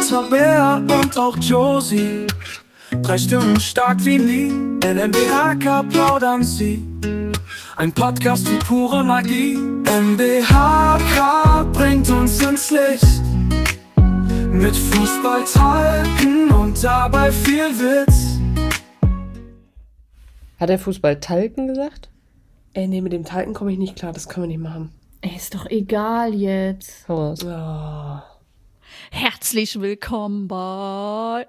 Tabea und auch Josie. 3 Stimmen stark wie nie, in MBHK plaudern sie. Ein Podcast wie pure Magie. MBHK bringt uns ins Licht. Mit Fußballtalken und dabei viel Witz. Hat er Fußballtalken gesagt? Nee, mit dem Talken komme ich nicht klar, das können wir nicht machen. Ist doch egal jetzt. Hau raus. Oh. Herzlich willkommen bei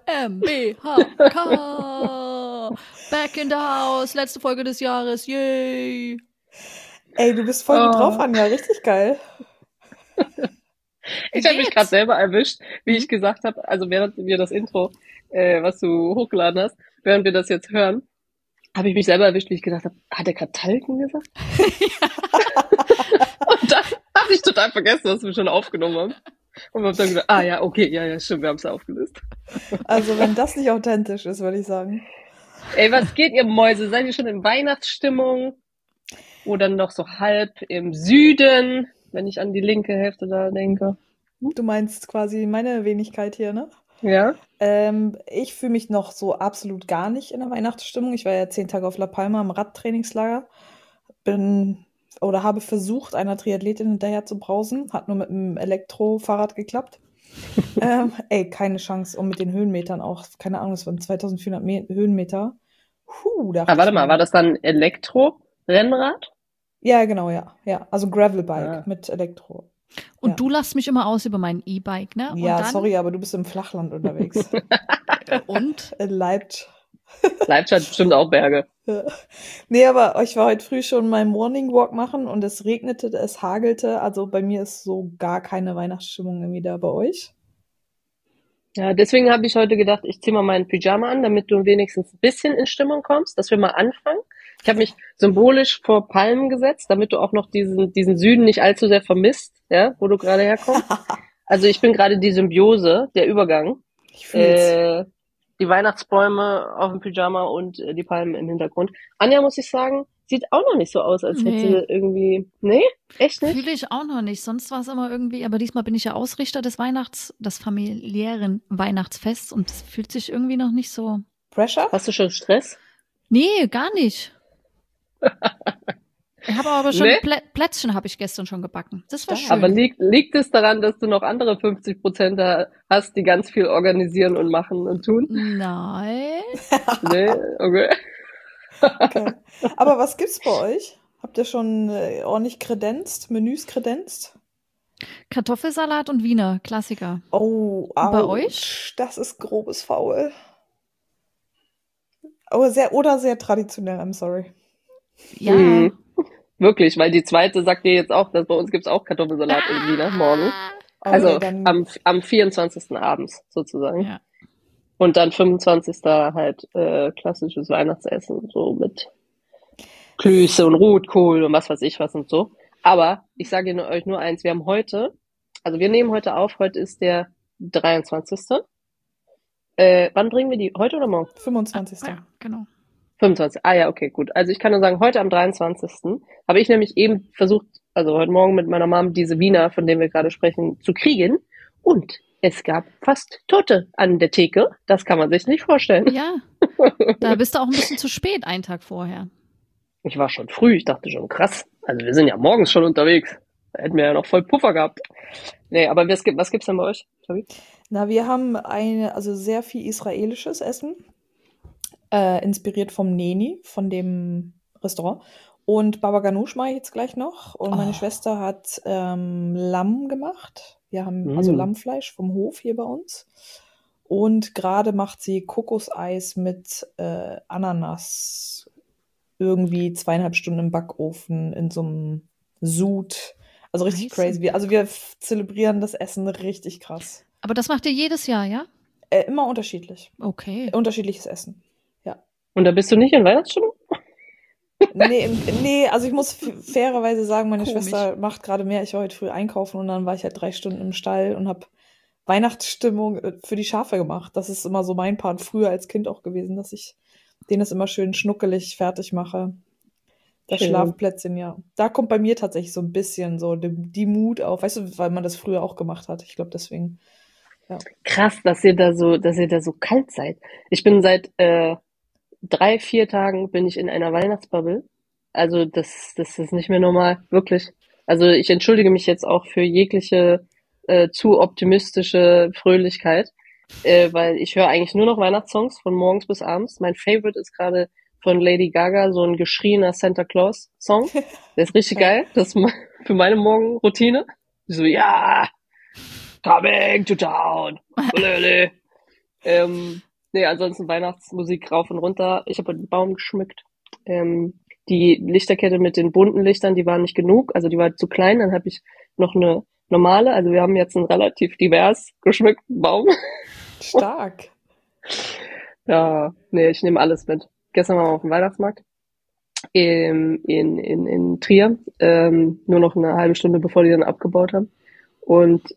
MBHK. Back in the house. Letzte Folge des Jahres. Yay. Ey, du bist voll gut drauf, Anja. Richtig geil. Ich habe mich gerade selber erwischt, wie ich gesagt habe, also während wir das Intro, was du hochgeladen hast, während wir das jetzt hören, habe ich mich selber erwischt, wie ich gedacht habe, hat er gerade Talken gesagt? Und dann habe ich total vergessen, was wir schon aufgenommen haben. Und wir haben dann gedacht, ja, okay, ja, stimmt, wir haben es ja aufgelöst. Also wenn das nicht authentisch ist, würde ich sagen. Ey, was geht, ihr Mäuse? Seid ihr schon in Weihnachtsstimmung? Oder noch so halb im Süden, wenn ich an die linke Hälfte da denke? Du meinst quasi meine Wenigkeit hier, ne? Ja. Ich fühle mich noch so absolut gar nicht in der Weihnachtsstimmung. Ich war ja 10 Tage auf La Palma im Radtrainingslager. Habe versucht, einer Triathletin hinterher zu brausen. Hat nur mit einem Elektrofahrrad geklappt. Keine Chance. Und mit den Höhenmetern auch. Keine Ahnung, es waren 2400 Höhenmeter. Warte mal, war das dann Elektro-Rennrad? Ja, genau, ja. Also Gravelbike mit Elektro. Und du lachst mich immer aus über mein E-Bike, ne? Und Ja, dann, sorry, aber du bist im Flachland unterwegs. Und? In Leipzig. Leipzig hat bestimmt auch Berge. Nee, aber ich war heute früh schon meinen Morning Walk machen und es regnete, es hagelte. Also bei mir ist so gar keine Weihnachtsstimmung irgendwie da. Bei euch? Ja, deswegen habe ich heute gedacht, ich ziehe mal meinen Pyjama an, damit du wenigstens ein bisschen in Stimmung kommst, dass wir mal anfangen. Ich habe mich symbolisch vor Palmen gesetzt, damit du auch noch diesen Süden nicht allzu sehr vermisst, ja, wo du gerade herkommst. Also ich bin gerade die Symbiose, der Übergang. Ich fühl's. Die Weihnachtsbäume auf dem Pyjama und die Palmen im Hintergrund. Anja, muss ich sagen, sieht auch noch nicht so aus, als hätte sie irgendwie... Nee? Echt nicht? Fühle ich auch noch nicht. Sonst war es immer irgendwie, aber diesmal bin ich ja Ausrichter des familiären Weihnachtsfests und es fühlt sich irgendwie noch nicht so... Pressure? Hast du schon Stress? Nee, gar nicht. Ich habe aber schon Plätzchen habe ich gestern schon gebacken. Das war schön. Aber liegt es daran, dass du noch andere 50% da hast, die ganz viel organisieren und machen und tun? Nein. Nee, okay. Okay. Aber was gibt's bei euch? Habt ihr schon ordentlich Menüs kredenzt? Kartoffelsalat und Wiener, Klassiker. Oh, Bei ouch, euch? das ist grobes Faul. Aber sehr traditionell, I'm sorry. Ja. Wirklich, weil die zweite sagt dir jetzt auch, dass bei uns gibt's auch Kartoffelsalat und Wiener morgen. Also am 24. abends sozusagen. Ja. Und dann 25. halt klassisches Weihnachtsessen, so mit Klöße und Rotkohl und was weiß ich was und so. Aber ich sage euch nur eins, wir nehmen heute auf, heute ist der 23. Wann bringen wir die? Heute oder morgen? 25. Ja, genau. 25. Ja, okay, gut. Also ich kann nur sagen, heute am 23. habe ich nämlich eben versucht, also heute Morgen mit meiner Mom diese Wiener, von denen wir gerade sprechen, zu kriegen. Und es gab fast Tote an der Theke. Das kann man sich nicht vorstellen. Ja, da bist du auch ein bisschen zu spät, einen Tag vorher. Ich war schon früh, ich dachte schon, krass. Also wir sind ja morgens schon unterwegs. Da hätten wir ja noch voll Puffer gehabt. Nee, aber was gibt's denn bei euch, Tobi? Na, wir haben sehr viel israelisches Essen. Inspiriert vom Neni, von dem Restaurant. Und Baba Ganoush mache ich jetzt gleich noch. Und meine Schwester hat Lamm gemacht. Wir haben also Lammfleisch vom Hof hier bei uns. Und gerade macht sie Kokoseis mit Ananas. Irgendwie 2,5 Stunden im Backofen in so einem Sud. Also richtig crazy. Wir zelebrieren das Essen richtig krass. Aber das macht ihr jedes Jahr, ja? Immer unterschiedlich. Okay. Unterschiedliches Essen. Und da bist du nicht in Weihnachtsstimmung? Nee, also ich muss fairerweise sagen, meine Komisch. Schwester macht gerade mehr. Ich war heute früh einkaufen und dann war ich halt 3 Stunden im Stall und habe Weihnachtsstimmung für die Schafe gemacht. Das ist immer so mein Part früher als Kind auch gewesen, dass ich denen das immer schön schnuckelig fertig mache. Das Schön. Schlafplätzchen, ja. Da kommt bei mir tatsächlich so ein bisschen so die Mut auf. Weißt du, weil man das früher auch gemacht hat. Ich glaube, deswegen Krass, dass ihr da so kalt seid. Ich bin seit 3, 4 Tagen bin ich in einer Weihnachtsbubble. Also das ist nicht mehr normal, wirklich. Also ich entschuldige mich jetzt auch für jegliche zu optimistische Fröhlichkeit, weil ich höre eigentlich nur noch Weihnachtssongs von morgens bis abends. Mein Favorite ist gerade von Lady Gaga, so ein geschrieener Santa Claus Song. Der ist richtig geil. Das ist für meine Morgenroutine. So, ja, coming to town. Ulele. Nee, ansonsten Weihnachtsmusik rauf und runter. Ich habe den Baum geschmückt. Die Lichterkette mit den bunten Lichtern, die war nicht genug. Also die war zu klein. Dann habe ich noch eine normale. Also wir haben jetzt einen relativ divers geschmückten Baum. Stark. Ja, nee, ich nehme alles mit. Gestern waren wir auf dem Weihnachtsmarkt in Trier. Nur noch eine halbe Stunde, bevor die dann abgebaut haben. Und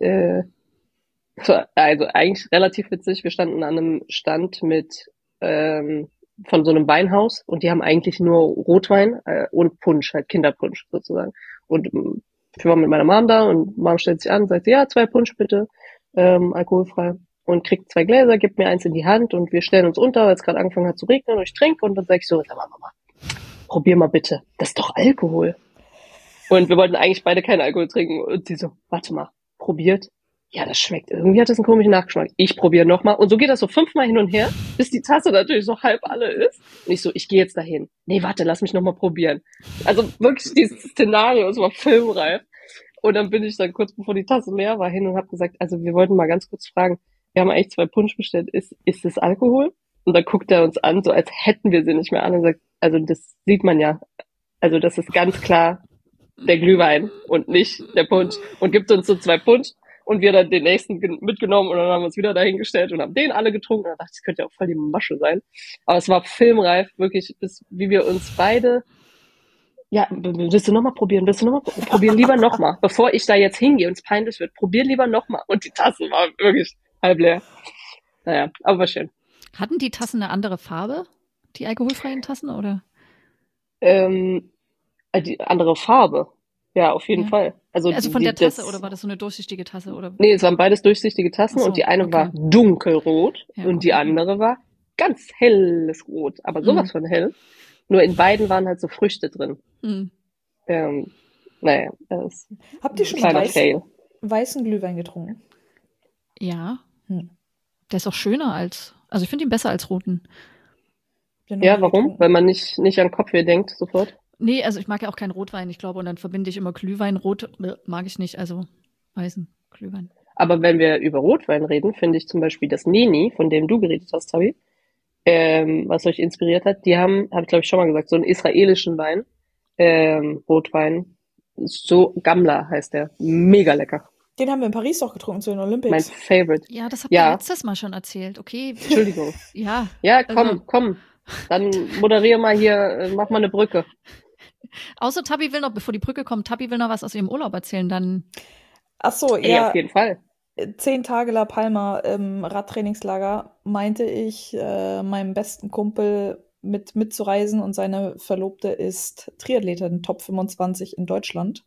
also eigentlich relativ witzig. Wir standen an einem Stand mit von so einem Weinhaus und die haben eigentlich nur Rotwein und Punsch, halt Kinderpunsch sozusagen. Und ich war mit meiner Mom da und Mom stellt sich an und sagt, ja, 2 Punsch bitte, alkoholfrei. Und kriegt 2 Gläser, gibt mir eins in die Hand und wir stellen uns unter, weil es gerade angefangen hat zu regnen und ich trinke und dann sag ich so, sag mal, Mama, probier mal bitte, das ist doch Alkohol. Und wir wollten eigentlich beide keinen Alkohol trinken und sie so, warte mal, probiert? Ja, das schmeckt. Irgendwie hat das einen komischen Nachgeschmack. Ich probiere nochmal. Und so geht das so 5-mal hin und her, bis die Tasse natürlich so halb alle ist. Und ich so, ich gehe jetzt dahin. Nee, warte, lass mich nochmal probieren. Also wirklich dieses Szenario, es war filmreif. Und dann bin ich dann kurz bevor die Tasse leer war hin und habe gesagt, also wir wollten mal ganz kurz fragen, wir haben eigentlich 2 Punsch bestellt, ist das Alkohol? Und dann guckt er uns an, so als hätten wir sie nicht mehr an und sagt, also das sieht man ja. Also das ist ganz klar der Glühwein und nicht der Punsch. Und gibt uns so 2 Punsch. Und wir dann den nächsten mitgenommen und dann haben wir uns wieder dahingestellt und haben den alle getrunken. Und dann dachte ich, das könnte ja auch voll die Masche sein. Aber es war filmreif, wirklich, bis wie wir uns beide, ja, willst du nochmal probieren? Probieren lieber nochmal. Bevor ich da jetzt hingehe und es peinlich wird, probier lieber nochmal. Und die Tassen waren wirklich halb leer. Naja, aber war schön. Hatten die Tassen eine andere Farbe? Die alkoholfreien Tassen, oder? Die andere Farbe. Ja, auf jeden Fall. Also von der Tasse, oder war das so eine durchsichtige Tasse? Oder? Nee, es waren beides durchsichtige Tassen und die eine war dunkelrot und die andere war ganz helles Rot, aber sowas von hell. Nur in beiden waren halt so Früchte drin. Naja, das ist Habt ihr schon weißen Glühwein getrunken? Ja. Der ist auch schöner also ich finde ihn besser als roten. Ja, warum? Weil man nicht an Kopfweh denkt sofort. Nee, also ich mag ja auch keinen Rotwein, ich glaube, und dann verbinde ich immer Glühwein. Rot mag ich nicht, also weißen Glühwein. Aber wenn wir über Rotwein reden, finde ich zum Beispiel das Neni, von dem du geredet hast, Tabi, was euch inspiriert hat, die habe ich glaube ich schon mal gesagt, so einen israelischen Wein, Rotwein, so Gamla heißt der, mega lecker. Den haben wir in Paris auch getrunken zu den Olympics. Mein Favorite. Ja, das habt ihr letztes Mal schon erzählt, okay. Entschuldigung. Ja, komm. Dann moderiere mal hier, mach mal eine Brücke. Außer Tabi will noch, bevor die Brücke kommt, Tabi will noch was aus ihrem Urlaub erzählen, dann. Ach so, ja. Auf jeden Fall. 10 Tage La Palma im Radtrainingslager meinte ich meinem besten Kumpel mitzureisen und seine Verlobte ist Triathletin, Top 25 in Deutschland.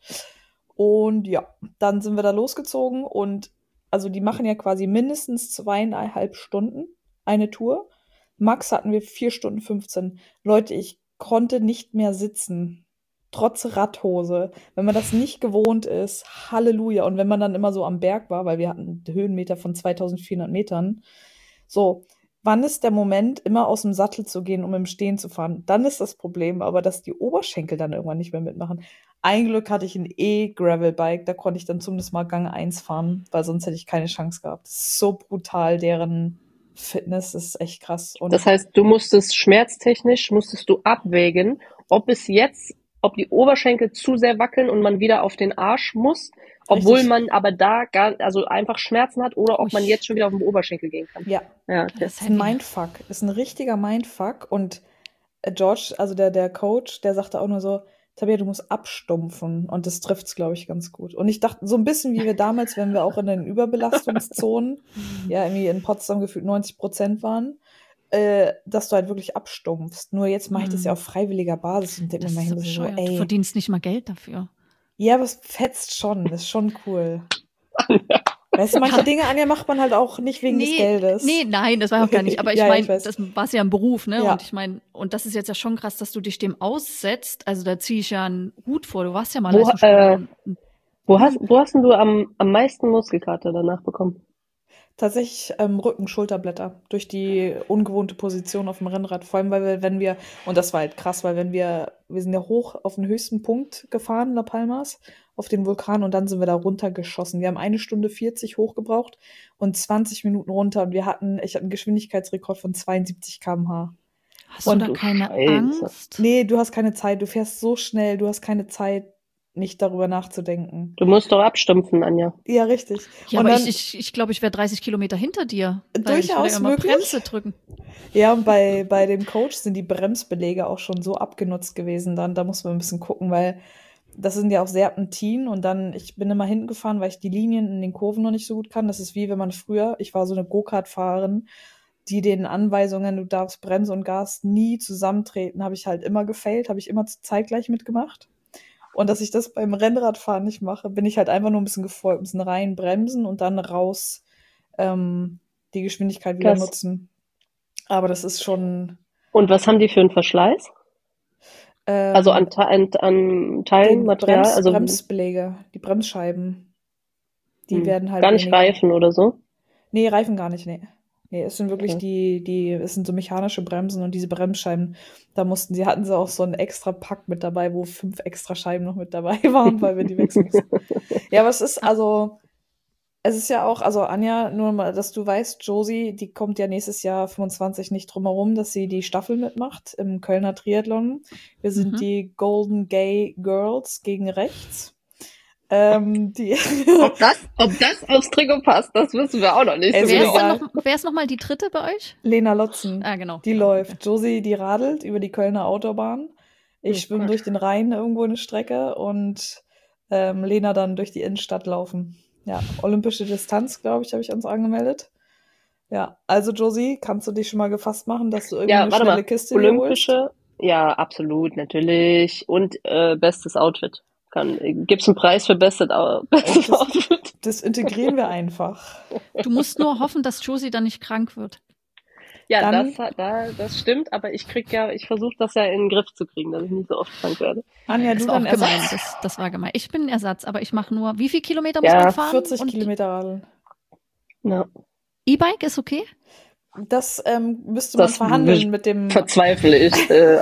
Und ja, dann sind wir da losgezogen und also die machen ja quasi mindestens 2,5 Stunden eine Tour. Max hatten wir 4 Stunden 15. Leute, ich konnte nicht mehr sitzen. Trotz Radhose. Wenn man das nicht gewohnt ist, Halleluja. Und wenn man dann immer so am Berg war, weil wir hatten Höhenmeter von 2400 Metern. So, wann ist der Moment, immer aus dem Sattel zu gehen, um im Stehen zu fahren? Dann ist das Problem, aber dass die Oberschenkel dann irgendwann nicht mehr mitmachen. Ein Glück hatte ich ein E-Gravel-Bike, da konnte ich dann zumindest mal Gang 1 fahren, weil sonst hätte ich keine Chance gehabt. Das ist so brutal, deren Fitness ist echt krass. Und das heißt, du musstest schmerztechnisch abwägen, ob die Oberschenkel zu sehr wackeln und man wieder auf den Arsch muss, obwohl Richtig. Man aber da einfach Schmerzen hat oder ob man jetzt schon wieder auf den Oberschenkel gehen kann. Ja. Das ist ein Mindfuck. Ist ein richtiger Mindfuck. Und George, also der Coach, der sagte auch nur so, Tabea, du musst abstumpfen. Und das trifft's, glaube ich, ganz gut. Und ich dachte, so ein bisschen wie wir damals, wenn wir auch in den Überbelastungszonen, ja, irgendwie in Potsdam gefühlt 90% waren, dass du halt wirklich abstumpfst. Nur jetzt mache ich das ja auf freiwilliger Basis und denke mir mal hin, so, ey. Du verdienst nicht mal Geld dafür. Ja, aber es fetzt schon. Das ist schon cool. Weißt du, manche Dinge, Anja, macht man halt auch nicht wegen des Geldes. Nein, das war auch gar nicht. Aber ich Ja, meine, ich weiß. das war ja ein Beruf, ne? Ja. Und ich meine, und das ist jetzt ja schon krass, dass du dich dem aussetzt. Also da ziehe ich ja einen Hut vor. Du warst ja mal Leistungssportler. Wo hast denn du am meisten Muskelkater danach bekommen? Tatsächlich Rücken, Schulterblätter durch die ungewohnte Position auf dem Rennrad. Vor allem, weil wir, und das war halt krass, weil wir sind ja hoch auf den höchsten Punkt gefahren, La Palmas, auf den Vulkan und dann sind wir da runtergeschossen. Wir haben 1:40 hoch gebraucht und 20 Minuten runter und ich hatte einen Geschwindigkeitsrekord von 72 km/h. Hast du da keine Angst? Nee, du hast keine Zeit, du fährst so schnell, du hast keine Zeit, nicht darüber nachzudenken. Du musst doch abstumpfen, Anja. Ja, richtig. Ja, und aber dann, ich glaube, ich wäre 30 Kilometer hinter dir. Durchaus immer möglich. Bremse drücken. Ja, und bei dem Coach sind die Bremsbeläge auch schon so abgenutzt gewesen. Da muss man ein bisschen gucken, weil das sind ja auch Serpentinen und dann, ich bin immer hinten gefahren, weil ich die Linien in den Kurven noch nicht so gut kann. Das ist wie wenn man früher, ich war so eine Go-Kart-Fahrerin, die den Anweisungen, du darfst Bremse und Gas nie zusammentreten, habe ich halt immer gefailt, habe ich immer zeitgleich mitgemacht. Und dass ich das beim Rennradfahren nicht mache, bin ich halt einfach nur ein bisschen gefolgt, ein bisschen rein bremsen und dann raus die Geschwindigkeit wieder nutzen. Aber das ist schon... Und was haben die für einen Verschleiß? Also an Teilen, Material? Also Bremsbeläge, die Bremsscheiben, die werden halt gar nicht Reifen oder so? Nee, Reifen gar nicht, nee. Nee, es sind wirklich es sind so mechanische Bremsen und diese Bremsscheiben, hatten sie auch so einen extra Pack mit dabei, wo 5 extra Scheiben noch mit dabei waren, weil wir die wechseln mussten. Ja, aber es ist ja auch, also Anja, nur mal, dass du weißt, Josie, die kommt ja nächstes Jahr 25 nicht drum herum, dass sie die Staffel mitmacht im Kölner Triathlon. Wir sind die Golden Gay Girls gegen rechts. Ob das aufs Trikot passt, das wissen wir auch noch nicht. Wer ist nochmal die dritte bei euch? Lena Lotzen. Ah, genau. Die läuft. Josie, die radelt über die Kölner Autobahn. Ich schwimme durch den Rhein irgendwo eine Strecke und Lena dann durch die Innenstadt laufen. Ja, olympische Distanz, glaube ich, habe ich uns angemeldet. Ja, also Josie, kannst du dich schon mal gefasst machen, dass du irgendwie eine schnelle Kiste olympische, holst? Ja, absolut, natürlich. Und bestes Outfit. Gibt's einen Preis für bestes Outfit? Das integrieren wir einfach. Du musst nur hoffen, dass Josie dann nicht krank wird. Ja, das stimmt, aber ich versuche das ja in den Griff zu kriegen, dass ich nicht so oft krank werde. Anja, das du war dann auch gemein. Ersatz? Das war gemein. Ich bin ein Ersatz, aber ich mache nur, wie viele Kilometer muss man fahren? 40 Kilometer radeln. Ja. E-Bike ist okay? Das müsste man verhandeln mit dem... Bezweifle ich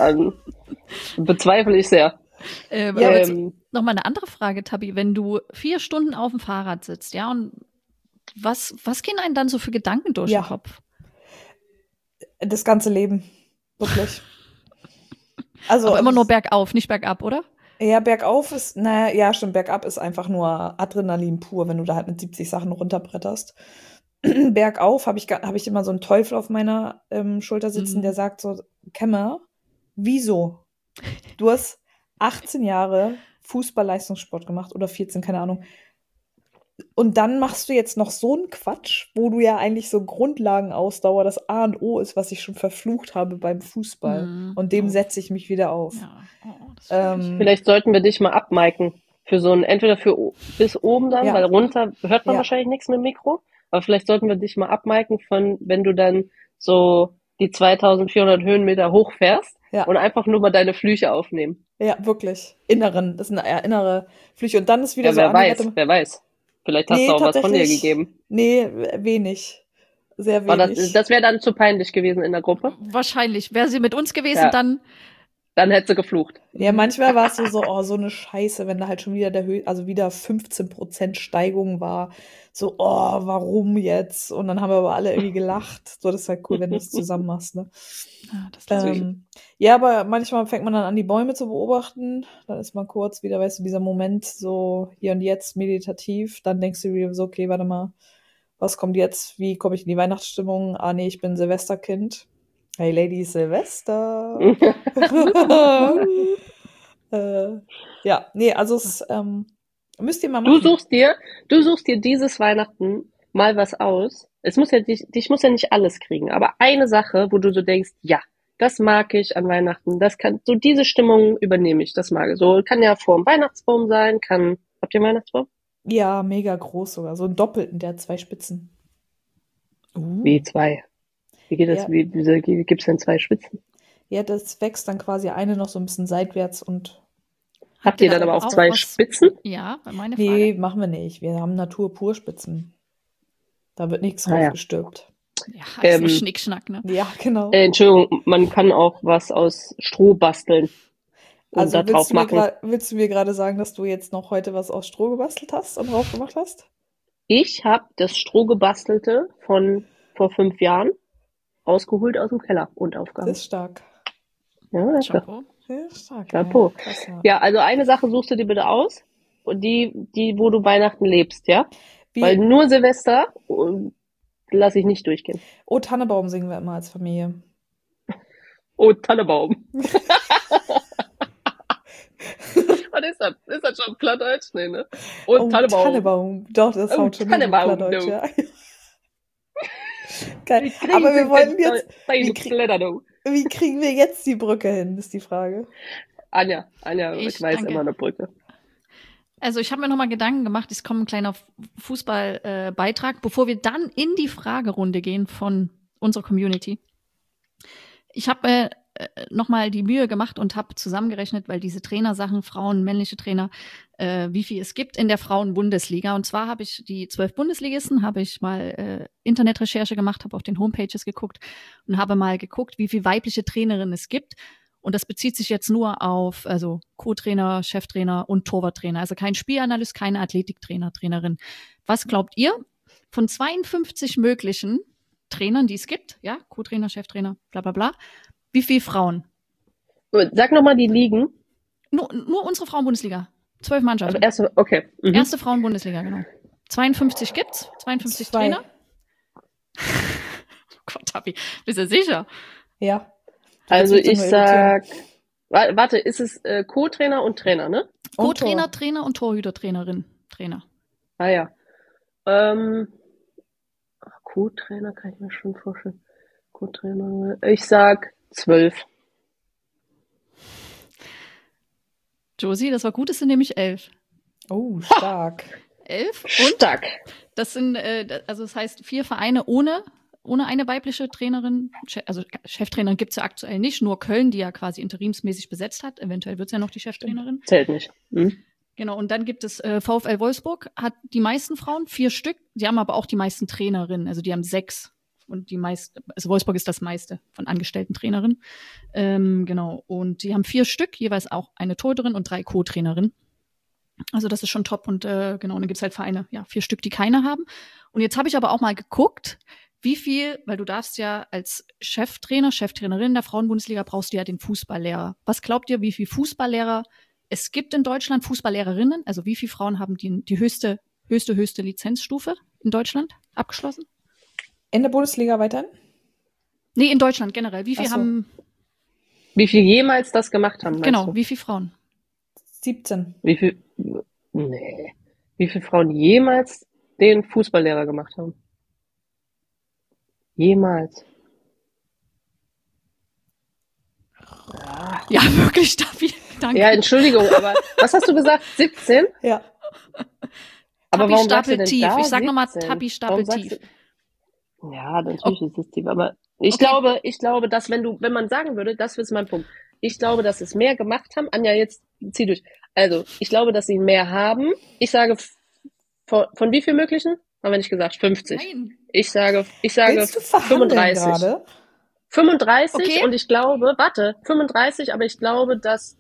sehr. Nochmal eine andere Frage, Tabi. Wenn du 4 Stunden auf dem Fahrrad sitzt, ja, und was gehen einem dann so für Gedanken durch den Kopf? Das ganze Leben. Wirklich. Also, aber immer nur bergauf, nicht bergab, oder? Ja, bergauf ist, stimmt, bergab ist einfach nur Adrenalin pur, wenn du da halt mit 70 Sachen runterbretterst. Bergauf habe ich immer so einen Teufel auf meiner Schulter sitzen, der sagt so, Kemmer, wieso? Du hast 18 Jahre Fußball-Leistungssport gemacht oder 14, keine Ahnung. Und dann machst du jetzt noch so einen Quatsch, wo du ja eigentlich so Grundlagenausdauer das A und O ist, was ich schon verflucht habe beim Fußball. Und dem setze ich mich wieder auf. Ja. Vielleicht sollten wir dich mal abmiken. Für so ein, entweder bis oben dann, weil runter hört man wahrscheinlich nichts mit dem Mikro. Aber vielleicht sollten wir dich mal abmiken wenn du dann so die 2400 Höhenmeter hochfährst und einfach nur mal deine Flüche aufnehmen. Ja, wirklich. Das sind innere Flüche. Und dann ist wieder so... Wer weiß. Vielleicht hast du auch was von dir gegeben. Nee, wenig. Sehr wenig. Das wäre dann zu peinlich gewesen in der Gruppe. Wahrscheinlich. Wäre sie mit uns gewesen, dann hätte sie geflucht. Ja, manchmal war es so eine Scheiße, wenn da halt schon wieder wieder 15% Steigung war. So, warum jetzt? Und dann haben wir aber alle irgendwie gelacht. So, das ist halt cool, wenn du es zusammen machst, ne? Ja, aber manchmal fängt man dann an, die Bäume zu beobachten. Dann ist man kurz wieder, weißt du, dieser Moment so hier und jetzt meditativ. Dann denkst du wieder so, okay, warte mal, was kommt jetzt? Wie komme ich in die Weihnachtsstimmung? Ah, nee, ich bin Silvesterkind. Hey, Ladies, Silvester. Ja, nee, also es müsst ihr mal machen. Du suchst dir dieses Weihnachten mal was aus. Dich muss ja nicht alles kriegen, aber eine Sache, wo du so denkst, ja, das mag ich an Weihnachten, so diese Stimmung übernehme ich, das mag ich. So, kann ja vor dem Weihnachtsbaum sein, habt ihr einen Weihnachtsbaum? Ja, mega groß sogar. So einen doppelten, der hat 2 Spitzen. Wie 2? Wie geht das? Ja. Wie gibt's denn 2 Spitzen? Ja, das wächst dann quasi eine noch so ein bisschen seitwärts und. Habt ihr dann aber auch 2 Spitzen? Ja, meine Frage. Nee, machen wir nicht. Wir haben Natur-Pur-Spitzen. Da wird nichts Ah, ja. draufgestülpt. Ja, ist nur Schnickschnack, ne? Ja, genau. Entschuldigung, man kann auch was aus Stroh basteln und Also da drauf machen. willst du mir gerade sagen, dass du jetzt noch heute was aus Stroh gebastelt hast und drauf gemacht hast? Ich habe das Strohgebastelte von vor 5 Jahren rausgeholt aus dem Keller und aufgehangen. Das ist stark. Ja, das ist Chapeau. Sehr stark. Chapeau. Ja, krass, ja. Ja, also eine Sache suchst du dir bitte aus. Und die, wo du Weihnachten lebst, ja? Weil nur Silvester lasse ich nicht durchgehen. Oh, Tannebaum singen wir immer als Familie. Oh, Tannebaum. Was ist das? Ist das schon Plattdeutsch? Nee, ne? Oh, Tannebaum. Tannebaum. Doch, das haut schon Tannebaum, Plattdeutsch, du. ja. Geil. Aber wir wollen jetzt... Wie kriegen wir jetzt die Brücke hin, ist die Frage. Anja, ich weiß immer eine Brücke. Also ich habe mir nochmal Gedanken gemacht, es kommt ein kleiner Fußballbeitrag, bevor wir dann in die Fragerunde gehen von unserer Community. Ich habe nochmal die Mühe gemacht und habe zusammengerechnet, weil diese Trainersachen, Frauen, männliche Trainer, wie viel es gibt in der Frauen-Bundesliga. Und zwar habe ich die 12 Bundesligisten, habe ich mal Internetrecherche gemacht, habe auf den Homepages geguckt und habe mal geguckt, wie viele weibliche Trainerinnen es gibt. Und das bezieht sich jetzt nur auf Co-Trainer, Cheftrainer und Torwarttrainer. Also kein Spielanalyst, keine Athletiktrainer, Trainerin. Was glaubt ihr von 52 möglichen Trainern, die es gibt? Ja, Co-Trainer, Cheftrainer, bla bla bla. Wie viele Frauen? Sag nochmal die Ligen. Nur unsere Frauen-Bundesliga. 12 Mannschaften. Also okay. Mhm. Erste Frauen-Bundesliga, genau. 52 gibt's, 52 2. Trainer. Oh Gott, Tabi, bist du sicher? Ja. Also ich sag, warte, ist es Co-Trainer und Trainer, ne? Co-Trainer, Trainer und Torhüter-Trainerin, Trainer. Ah ja. Co-Trainer kann ich mir schon vorstellen. Co-Trainer, ich sag 12. Josie, das war gut, es sind nämlich 11. Oh, stark. 11? Und stark. Das sind, also das heißt 4 Vereine ohne eine weibliche Trainerin. Also Cheftrainerin gibt's ja aktuell nicht, nur Köln, die ja quasi interimsmäßig besetzt hat. Eventuell wird's ja noch die Cheftrainerin. Zählt nicht. Mhm. Genau, und dann gibt es VfL Wolfsburg, hat die meisten Frauen, 4 Stück. Die haben aber auch die meisten Trainerinnen, also die haben 6. Und also Wolfsburg ist das meiste von angestellten Trainerinnen. Genau, und die haben 4 Stück, jeweils auch eine Torhüterin und 3 Co-Trainerinnen. Also das ist schon top. Und genau, und dann gibt's halt Vereine, ja, 4 Stück, die keine haben. Und jetzt habe ich aber auch mal geguckt, wie viel, weil du darfst ja als Cheftrainer, Cheftrainerin der Frauenbundesliga brauchst du ja den Fußballlehrer. Was glaubt ihr, wie viel Fußballlehrer es gibt in Deutschland, Fußballlehrerinnen? Also wie viele Frauen haben die höchste Lizenzstufe in Deutschland abgeschlossen? In der Bundesliga weiterhin? Nee, in Deutschland generell. Wie viel haben... Wie viel jemals das gemacht haben, Genau, du? wie viele Frauen? 17. Wie viel... Nee. Wie viele Frauen jemals den Fußballlehrer gemacht haben? Jemals. Ja, wirklich, Staffi. Danke. Ja, Entschuldigung, aber was hast du gesagt? 17? Ja. Aber Tabi warum sagst du stapelt denn tief. da Ich sag nochmal, 17? Tabi stapelt tief. Ja, natürlich ist es tief, aber ich glaube, dass wenn man sagen würde, das ist mein Punkt. Ich glaube, dass es mehr gemacht haben. Anja, jetzt zieh durch. Also, ich glaube, dass sie mehr haben. Ich sage, von wie viel möglichen? Haben wir nicht gesagt, 50. Nein. Ich sage Willst du 35. Gerade? 35 Okay. Und ich glaube, 35, aber ich glaube, dass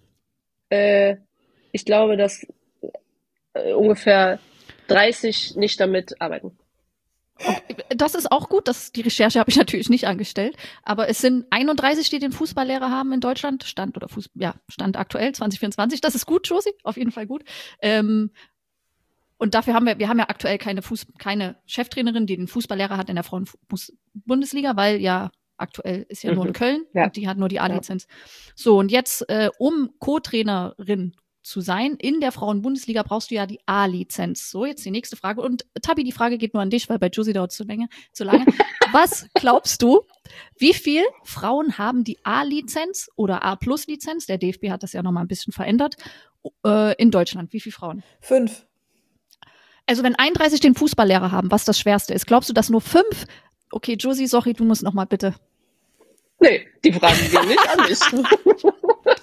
ungefähr 30 nicht damit arbeiten. Das ist auch gut. Die Recherche habe ich natürlich nicht angestellt. Aber es sind 31, die den Fußballlehrer haben in Deutschland. Stand aktuell 2024. Das ist gut, Josie. Auf jeden Fall gut. Und dafür haben wir haben ja aktuell keine Cheftrainerin, die den Fußballlehrer hat in der Frauen-Bundesliga, weil ja aktuell ist ja nur in Köln und die hat nur die A-Lizenz. Ja. So, und jetzt, um Co-Trainerin zu sein in der Frauen-Bundesliga, brauchst du ja die A-Lizenz. So, jetzt die nächste Frage. Und Tabi, die Frage geht nur an dich, weil bei Josie dauert es zu lange. Was glaubst du, wie viel Frauen haben die A-Lizenz oder A-Plus-Lizenz? Der DFB hat das ja nochmal ein bisschen verändert. In Deutschland, wie viele Frauen? 5. Also wenn 31 den Fußballlehrer haben, was das Schwerste ist, glaubst du, dass nur 5? Okay, Josie, sorry, du musst noch mal bitte. Nee, die fragen wir nicht an mich.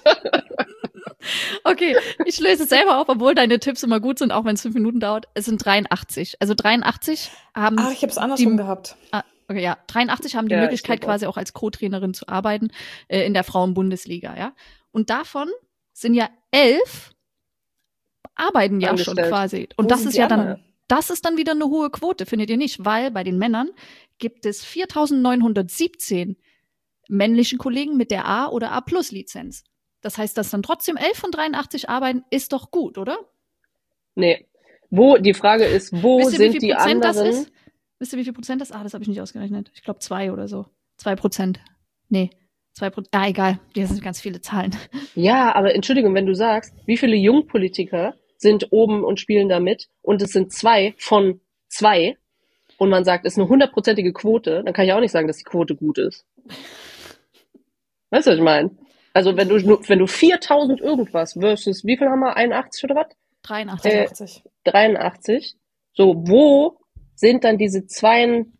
Okay, ich löse es selber auf, obwohl deine Tipps immer gut sind, auch wenn es 5 Minuten dauert. Es sind 83. Also 83 haben Ach, ich habe es andersrum gehabt. Okay, ja, 83 haben die Ja, Möglichkeit, ich glaub auch. quasi auch als Co-Trainerin zu arbeiten in der Frauen-Bundesliga, ja. Und davon sind ja 11 arbeiten ja schon Angestellt. quasi. Und Wo das sind ist die ja dann, anderen? das ist dann wieder eine hohe Quote, findet ihr nicht? Weil bei den Männern gibt es 4.917 männlichen Kollegen mit der A- oder A+-Lizenz. Das heißt, dass dann trotzdem 11 von 83 arbeiten, ist doch gut, oder? Nee. Die Frage ist, wo Wisst ihr, wie sind viel die Prozent das anderen? ist? Wisst ihr, wie viel Prozent das ist? Das habe ich nicht ausgerechnet. Ich glaube 2 oder so. 2%. Nee, 2%. Egal. Hier sind ganz viele Zahlen. Ja, aber Entschuldigung, wenn du sagst, wie viele Jungpolitiker sind oben und spielen da mit und es sind 2 von 2 und man sagt, es ist eine 100%ige Quote, dann kann ich auch nicht sagen, dass die Quote gut ist. Weißt du, was ich meine? Also wenn du 4.000 irgendwas versus, wie viel haben wir? 81 oder was? 83. 83. 83. So, wo sind dann diese Zweien?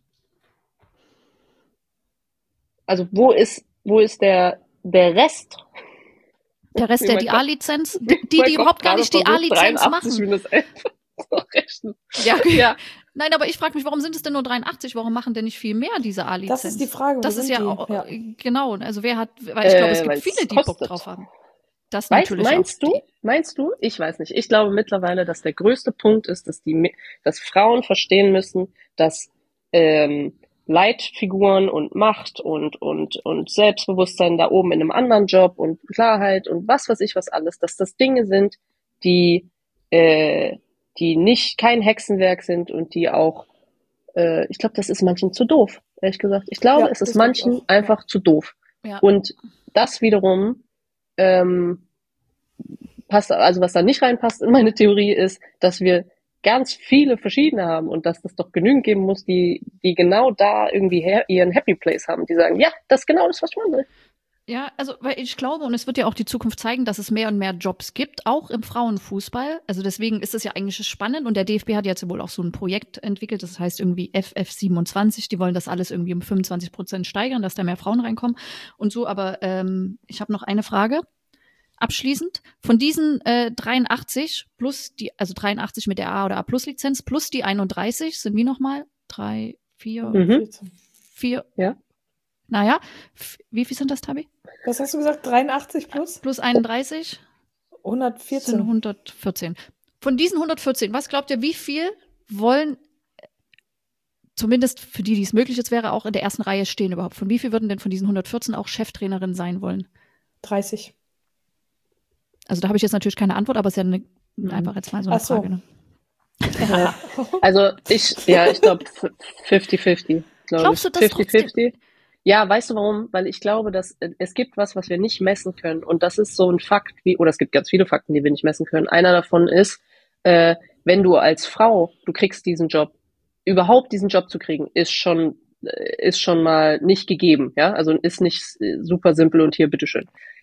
Also wo ist der Rest? Der Rest, Wie der mein die Kopf- A-Lizenz, Mein die Kopf überhaupt gar gerade nicht die versucht, A-Lizenz 83 machen. minus 11 zu rechnen. Ja, Ja. Nein, aber ich frage mich, warum sind es denn nur 83? Warum machen denn nicht viel mehr diese A-Lizenz? Das ist die Frage, wo Das ist sind ja, die? auch, Ja. Genau, also weil ich glaube, es gibt weil's viele, die Bock kostet. drauf haben. Das natürlich Meinst du? Ich weiß nicht. Ich glaube mittlerweile, dass der größte Punkt ist, dass Frauen verstehen müssen, dass Leitfiguren und Macht und Selbstbewusstsein da oben in einem anderen Job und Klarheit und was weiß ich was alles, dass das Dinge sind, die nicht kein Hexenwerk sind und die auch, ich glaube, das ist manchen zu doof, ehrlich gesagt. Ich glaube, Ja, es das ist glaube ich manchen auch. einfach zu doof. Ja. Und das wiederum passt, also was da nicht reinpasst in meine Theorie ist, dass wir ganz viele verschiedene haben und dass das doch genügend geben muss, die genau da irgendwie ihren Happy Place haben, die sagen, ja, das ist genau das, was ich will. Ja, also weil ich glaube, und es wird ja auch die Zukunft zeigen, dass es mehr und mehr Jobs gibt, auch im Frauenfußball. Also deswegen ist es ja eigentlich spannend und der DFB hat jetzt wohl auch so ein Projekt entwickelt, das heißt irgendwie FF27, die wollen das alles irgendwie um 25% steigern, dass da mehr Frauen reinkommen und so, aber ich habe noch eine Frage. Abschließend, von diesen 83 plus also 83 mit der A- oder A+-Lizenz plus die 31 sind wie nochmal? 3, 4, 14. 4. Ja. Naja, wie viel sind das, Tabi? Was hast du gesagt? 83 plus? Plus 31 sind 114. 114. Von diesen 114, was glaubt ihr, wie viel wollen, zumindest für die es möglich jetzt wäre, auch in der ersten Reihe stehen überhaupt? Von wie viel würden denn von diesen 114 auch Cheftrainerin sein wollen? 30. Also da habe ich jetzt natürlich keine Antwort, aber es ist ja einfach jetzt mal so eine Ach so. Frage. Ne? Ja. Also ich glaube 50-50. Glaubst du das 50-50? Ja, weißt du warum? Weil ich glaube, dass es gibt was wir nicht messen können. Und das ist so ein Fakt, oder es gibt ganz viele Fakten, die wir nicht messen können. Einer davon ist, wenn du als Frau, du kriegst diesen Job, überhaupt diesen Job zu kriegen, ist schon mal nicht gegeben. Ja, also ist nicht super simpel und hier, bitteschön.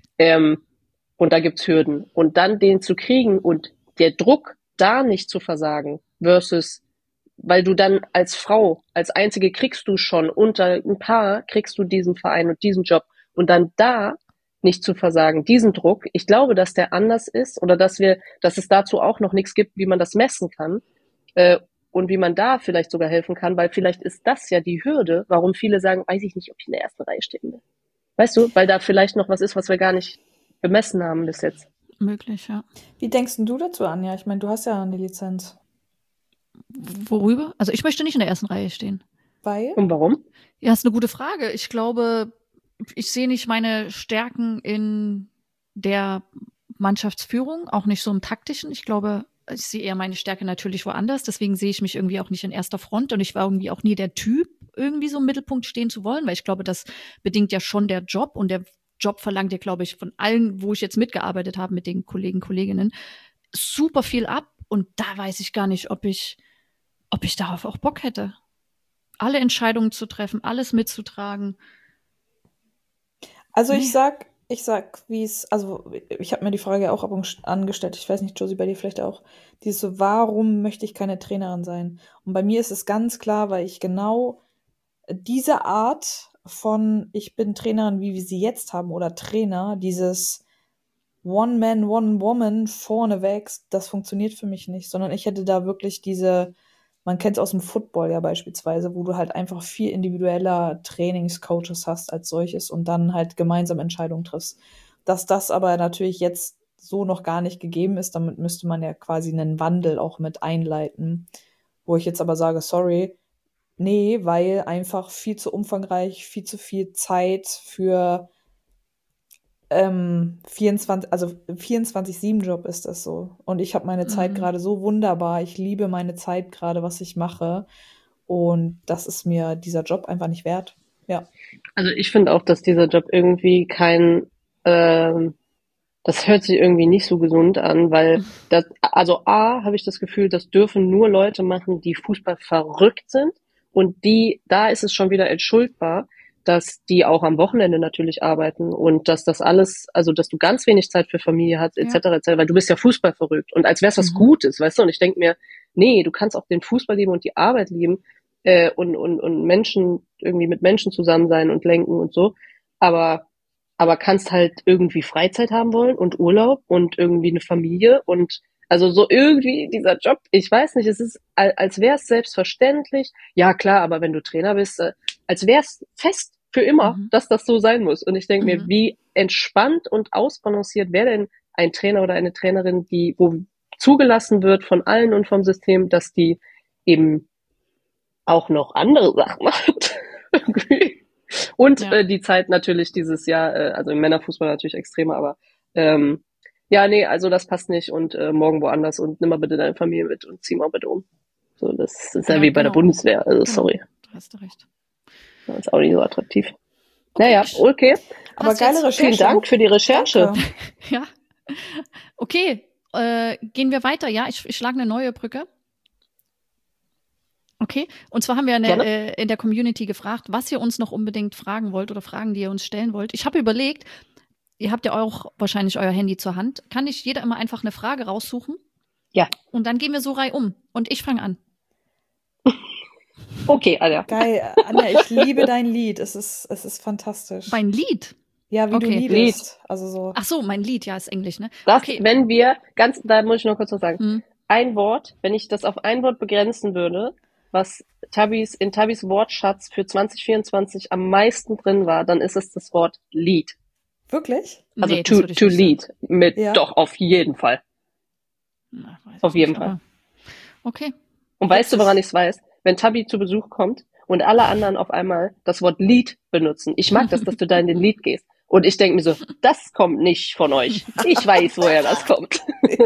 Und da gibt's Hürden. Und dann den zu kriegen und der Druck, da nicht zu versagen, versus, weil du dann als Frau, als Einzige kriegst du schon unter ein Paar, kriegst du diesen Verein und diesen Job. Und dann da nicht zu versagen, diesen Druck, ich glaube, dass der anders ist oder dass es dazu auch noch nichts gibt, wie man das messen kann. Und wie man da vielleicht sogar helfen kann, weil vielleicht ist das ja die Hürde, warum viele sagen, weiß ich nicht, ob ich in der ersten Reihe stehen will. Weißt du, weil da vielleicht noch was ist, was wir gar nicht bemessen haben bis jetzt. Möglich, ja. Wie denkst denn du dazu, Anja? Ich meine, du hast ja eine Lizenz. Worüber? Also ich möchte nicht in der ersten Reihe stehen. Weil? Und warum? Ja, ist eine gute Frage. Ich glaube, ich sehe nicht meine Stärken in der Mannschaftsführung, auch nicht so im Taktischen. Ich glaube, ich sehe eher meine Stärke natürlich woanders. Deswegen sehe ich mich irgendwie auch nicht in erster Front. Und ich war irgendwie auch nie der Typ, irgendwie so im Mittelpunkt stehen zu wollen, weil ich glaube, das bedingt ja schon der Job. Und der Job verlangt ja, glaube ich, von allen, wo ich jetzt mitgearbeitet habe mit den Kollegen, Kolleginnen, super viel ab. Und da weiß ich gar nicht, ob ich darauf auch Bock hätte. Alle Entscheidungen zu treffen, alles mitzutragen. Also Nee. ich sag, Ich sag, wie es, also ich habe mir die Frage auch ab und angestellt, ich weiß nicht, Josie, bei dir vielleicht auch, dieses so, warum möchte ich keine Trainerin sein? Und bei mir ist es ganz klar, weil ich genau diese Art von, ich bin Trainerin, wie wir sie jetzt haben, oder Trainer, dieses One-Man, One-Woman vorneweg, das funktioniert für mich nicht, sondern ich hätte da wirklich man kennt es aus dem Football ja beispielsweise, wo du halt einfach viel individueller Trainingscoaches hast als solches und dann halt gemeinsam Entscheidungen triffst. Dass das aber natürlich jetzt so noch gar nicht gegeben ist, damit müsste man ja quasi einen Wandel auch mit einleiten, wo ich jetzt aber sage, sorry, nee, weil einfach viel zu umfangreich, viel zu viel Zeit für 24/7 Job ist das so. Und ich habe meine Zeit gerade so wunderbar. Ich liebe meine Zeit gerade, was ich mache. Und das ist mir dieser Job einfach nicht wert. Ja. Also ich finde auch, dass dieser Job irgendwie das hört sich irgendwie nicht so gesund an, weil also A, habe ich das Gefühl, das dürfen nur Leute machen, die Fußball verrückt sind und da ist es schon wieder entschuldbar, dass die auch am Wochenende natürlich arbeiten und dass das alles, also dass du ganz wenig Zeit für Familie hast, etc., weil du bist ja Fußball verrückt und als wäre es was Gutes, weißt du? Und ich denke mir, nee, du kannst auch den Fußball lieben und die Arbeit lieben und Menschen, irgendwie mit Menschen zusammen sein und lenken und so, aber kannst halt irgendwie Freizeit haben wollen und Urlaub und irgendwie eine Familie und also so irgendwie dieser Job, ich weiß nicht, es ist, als wäre es selbstverständlich. Ja, klar, aber wenn du Trainer bist, als wäre es fest für immer, dass das so sein muss. Und ich denke mir, wie entspannt und ausbalanciert wäre denn ein Trainer oder eine Trainerin, wo zugelassen wird von allen und vom System, dass die eben auch noch andere Sachen macht. Und die Zeit natürlich dieses Jahr, also im Männerfußball natürlich extremer, aber ja, nee, also das passt nicht und morgen woanders und nimm mal bitte deine Familie mit und zieh mal bitte um. So, das ist ja wie bei der Bundeswehr, also sorry. Da hast du recht. Das ist auch nicht so attraktiv. Naja, okay. Aber geile Recherche. Vielen Dank für die Recherche. Danke. Ja. Okay, gehen wir weiter. Ja, ich schlage eine neue Brücke. Okay, und zwar haben wir in der Community gefragt, was ihr uns noch unbedingt fragen wollt oder Fragen, die ihr uns stellen wollt. Ich habe überlegt, ihr habt ja auch wahrscheinlich euer Handy zur Hand. Kann nicht jeder immer einfach eine Frage raussuchen? Ja. Und dann gehen wir so reihum. Und ich fange an. Okay, Anja. Geil. Anja, ich liebe dein Lied. Es ist fantastisch. Mein Lied? Ja, wie du liedest. Also so. Ach so, mein Lied, ja, ist Englisch, ne? Das, okay. Wenn wir, da muss ich noch kurz was sagen. Ein Wort, wenn ich das auf ein Wort begrenzen würde, was in Tabbys Wortschatz für 2024 am meisten drin war, dann ist es das Wort Lied. Wirklich? Also Nee, to lead. Doch, auf jeden Fall. Na, auf jeden Fall. Okay. Und weißt du, woran ich es weiß? Wenn Tabby zu Besuch kommt und alle anderen auf einmal das Wort Lied benutzen. Ich mag das, dass du da in den Lied gehst. Und ich denke mir so, das kommt nicht von euch. Ich weiß, woher das kommt.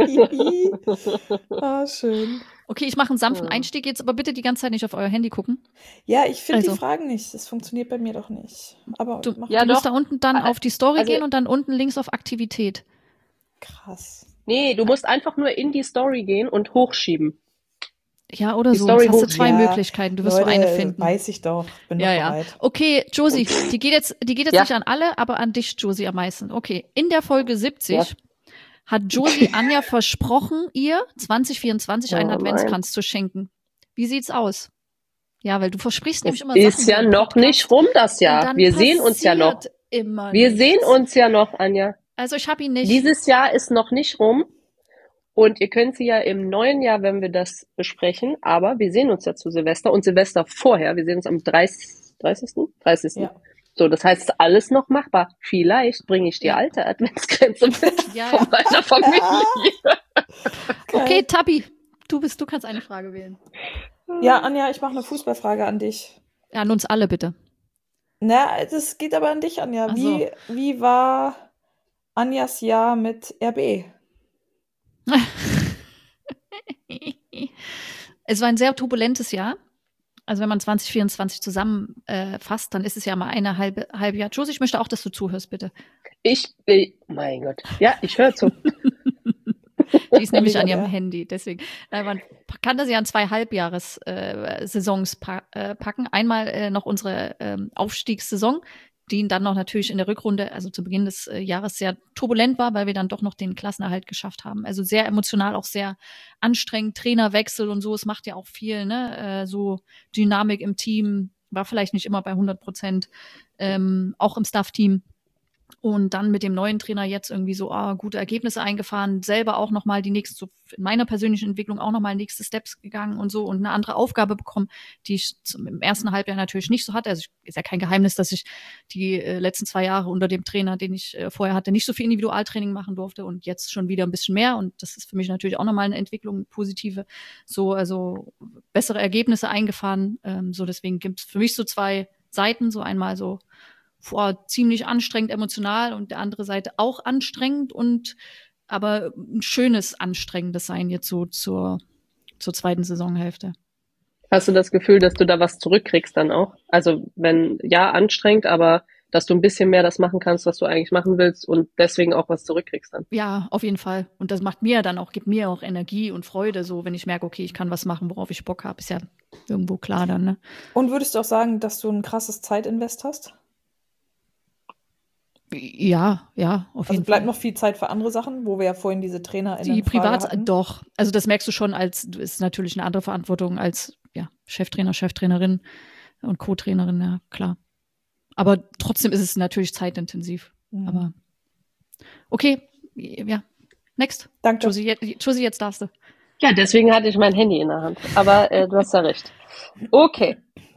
Ah, schön. Okay, ich mache einen sanften Einstieg jetzt, aber bitte die ganze Zeit nicht auf euer Handy gucken. Ja, ich finde die Fragen nicht. Das funktioniert bei mir doch nicht. Aber du musst da unten dann auf die Story gehen und dann unten links auf Aktivität. Krass. Nee, du musst einfach nur in die Story gehen und hochschieben. Ja, oder so. Jetzt hast du zwei Möglichkeiten. Du wirst Leute, so eine finden. Weiß ich doch. Bin doch bereit. Okay, Josie, die geht jetzt nicht an alle, aber an dich, Josie, am meisten. Okay, in der Folge 70 hat Josie Anja versprochen, ihr 2024 einen Adventskranz zu schenken. Wie sieht's aus? Ja, weil du versprichst nämlich immer Sachen. Ist ja noch nicht rum das Jahr. Wir sehen uns ja noch. Wir sehen uns ja noch, Anja. Also ich habe ihn nicht. Dieses Jahr ist noch nicht rum. Und ihr könnt sie ja im neuen Jahr, wenn wir das besprechen, aber wir sehen uns ja zu Silvester und Silvester vorher. Wir sehen uns am 30. Ja. So, das heißt, ist alles noch machbar. Vielleicht bringe ich die alte Adventskränze mit von meiner Familie. Okay, Tabby, du kannst eine Frage wählen. Ja, Anja, ich mache eine Fußballfrage an dich. Ja, an uns alle, bitte. Na, das geht aber an dich, Anja. Wie war Anjas Jahr mit RB? Es war ein sehr turbulentes Jahr. Also wenn man 2024 zusammenfasst, dann ist es ja mal eine halbe Jahr. Josie, ich möchte auch, dass du zuhörst, bitte. Mein Gott. Ja, ich höre zu. Die ist nämlich an ihrem Handy. Deswegen, man kann das ja an 2 Halbjahres-Saisons packen. Einmal noch unsere Aufstiegssaison, die dann noch natürlich in der Rückrunde, also zu Beginn des Jahres sehr turbulent war, weil wir dann doch noch den Klassenerhalt geschafft haben. Also sehr emotional, auch sehr anstrengend, Trainerwechsel und so, es macht ja auch viel, ne? So Dynamik im Team war vielleicht nicht immer bei 100%, auch im Staff-Team. Und dann mit dem neuen Trainer jetzt irgendwie so gute Ergebnisse eingefahren, selber auch nochmal die nächste, so in meiner persönlichen Entwicklung auch nochmal nächste Steps gegangen und so und eine andere Aufgabe bekommen, die ich im ersten Halbjahr natürlich nicht so hatte. Also ist ja kein Geheimnis, dass ich die letzten 2 Jahre unter dem Trainer, den ich vorher hatte, nicht so viel Individualtraining machen durfte und jetzt schon wieder ein bisschen mehr. Und das ist für mich natürlich auch nochmal eine Entwicklung, positive, so, also bessere Ergebnisse eingefahren. So deswegen gibt es für mich so 2 Seiten, so einmal so ziemlich anstrengend emotional und der andere Seite auch anstrengend und aber ein schönes, anstrengendes Sein jetzt so zur zweiten Saisonhälfte. Hast du das Gefühl, dass du da was zurückkriegst dann auch? Also wenn, ja, anstrengend, aber dass du ein bisschen mehr das machen kannst, was du eigentlich machen willst und deswegen auch was zurückkriegst dann? Ja, auf jeden Fall. Und das macht mir dann auch, gibt mir auch Energie und Freude, so wenn ich merke, okay, ich kann was machen, worauf ich Bock habe, ist ja irgendwo klar dann, ne? Und würdest du auch sagen, dass du ein krasses Zeitinvest hast? Ja, auf jeden Fall. Also bleibt noch viel Zeit für andere Sachen, wo wir ja vorhin diese TrainerInnen die Privat hatten. doch. Also das merkst du schon, du ist natürlich eine andere Verantwortung als Cheftrainer, Cheftrainerin und Co-Trainerin, ja klar. Aber trotzdem ist es natürlich zeitintensiv. Aber okay, ja. Next. Danke. Josie, jetzt darfst du. Ja, deswegen hatte ich mein Handy in der Hand. Aber du hast ja recht. Okay.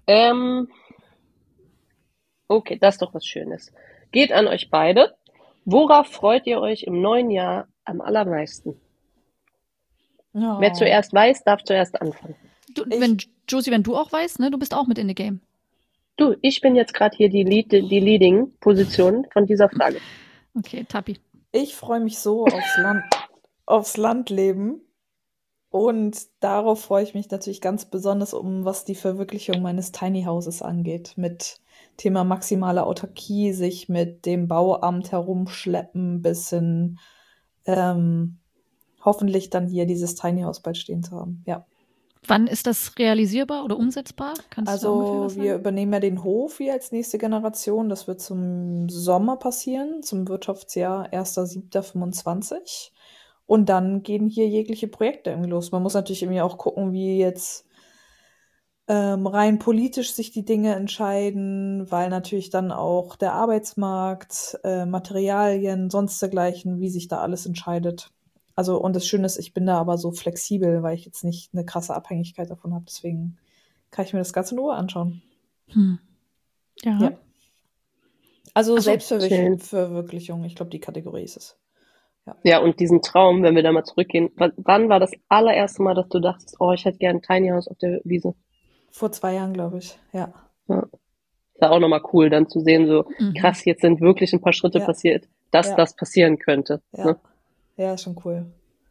Okay, das ist doch was Schönes. Geht an euch beide. Worauf freut ihr euch im neuen Jahr am allermeisten? Oh. Wer zuerst weiß, darf zuerst anfangen. Josie, wenn du auch weißt, ne, du bist auch mit in the game. Du, ich bin jetzt gerade hier die Leading-Position von dieser Frage. Okay, Tapi. Ich freue mich so aufs Landleben. Und darauf freue ich mich natürlich ganz besonders, was die Verwirklichung meines Tiny Houses angeht. Mit Thema maximale Autarkie, sich mit dem Bauamt herumschleppen, bis hin hoffentlich dann hier dieses Tiny House bald stehen zu haben. Ja. Wann ist das realisierbar oder umsetzbar? Kannst du ungefähr was sagen? Wir übernehmen ja den Hof hier als nächste Generation. Das wird zum Sommer passieren, zum Wirtschaftsjahr 1.7.25. Und dann gehen hier jegliche Projekte irgendwie los. Man muss natürlich irgendwie auch gucken, wie jetzt rein politisch sich die Dinge entscheiden, weil natürlich dann auch der Arbeitsmarkt, Materialien, sonst dergleichen, wie sich da alles entscheidet. Also, und das Schöne ist, ich bin da aber so flexibel, weil ich jetzt nicht eine krasse Abhängigkeit davon habe. Deswegen kann ich mir das Ganze in Ruhe anschauen. Ja. Also Selbstverwirklichung, ich glaube, die Kategorie ist es. Ja, und diesen Traum, wenn wir da mal zurückgehen, wann war das allererste Mal, dass du dachtest, ich hätte gern ein Tiny House auf der Wiese? Vor 2 Jahren, glaube ich, ja. Ist ja auch nochmal cool, dann zu sehen, so krass, jetzt sind wirklich ein paar Schritte passiert, dass das passieren könnte. Ja, ne? Ja, ist schon cool.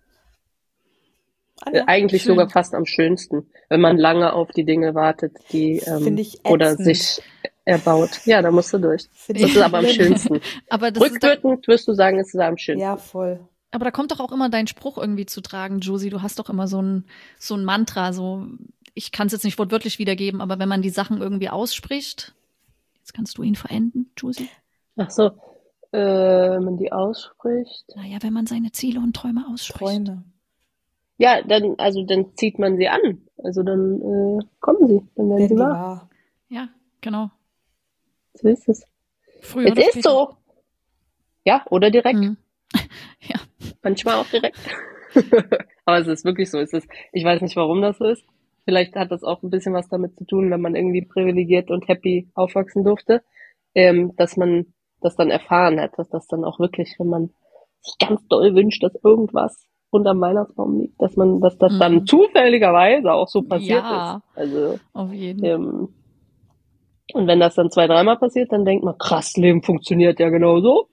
Eigentlich sogar fast am schönsten, wenn man lange auf die Dinge wartet, die oder sich erbaut. Ja, da musst du durch. Das ist aber am schönsten. Aber das rückwirkend wirst du sagen, es ist am schönsten. Ja, voll. Aber da kommt doch auch immer dein Spruch irgendwie zu tragen, Josie. Du hast doch immer so ein Mantra, so, ich kann es jetzt nicht wortwörtlich wiedergeben, aber wenn man die Sachen irgendwie ausspricht, jetzt kannst du ihn verenden, Josie. Ach so, wenn man die ausspricht. Naja, wenn man seine Ziele und Träume ausspricht. Träume. Ja, dann zieht man sie an. Also dann kommen sie, dann werden sie wahr. Ja, genau. So ist es. Früher es ist so. Ja, oder direkt. Ja. Manchmal auch direkt. Aber es ist wirklich so. Ich weiß nicht, warum das so ist. Vielleicht hat das auch ein bisschen was damit zu tun, wenn man irgendwie privilegiert und happy aufwachsen durfte, dass man das dann erfahren hat, dass das dann auch wirklich, wenn man sich ganz doll wünscht, dass irgendwas unterm Weihnachtsbaum liegt, dass das dann zufälligerweise auch so passiert ist. Also auf jeden Fall. Und wenn das dann 2-3 Mal passiert, dann denkt man, krass, Leben funktioniert ja genauso.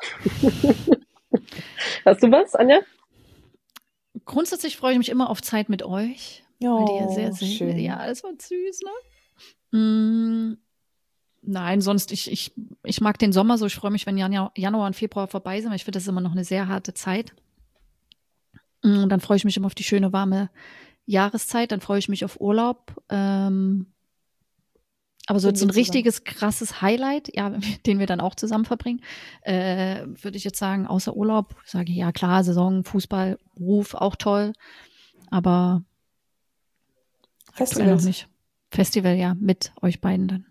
Hast du was, Anja? Grundsätzlich freue ich mich immer auf Zeit mit euch. Weil die ja sehr schön. Ja, das war süß, ne? Nein, sonst, ich mag den Sommer so. Ich freue mich, wenn Januar und Februar vorbei sind, weil ich finde, das ist immer noch eine sehr harte Zeit. Und dann freue ich mich immer auf die schöne, warme Jahreszeit. Dann freue ich mich auf Urlaub. Aber so Sind jetzt ein wir zusammen. richtiges, krasses Highlight, ja, den wir dann auch zusammen verbringen, würde ich jetzt sagen, außer Urlaub, sage ich, ja klar, Saison, Fußball, Beruf, auch toll, aber aktuell noch Festivals. nicht. Festival, ja, mit euch beiden dann.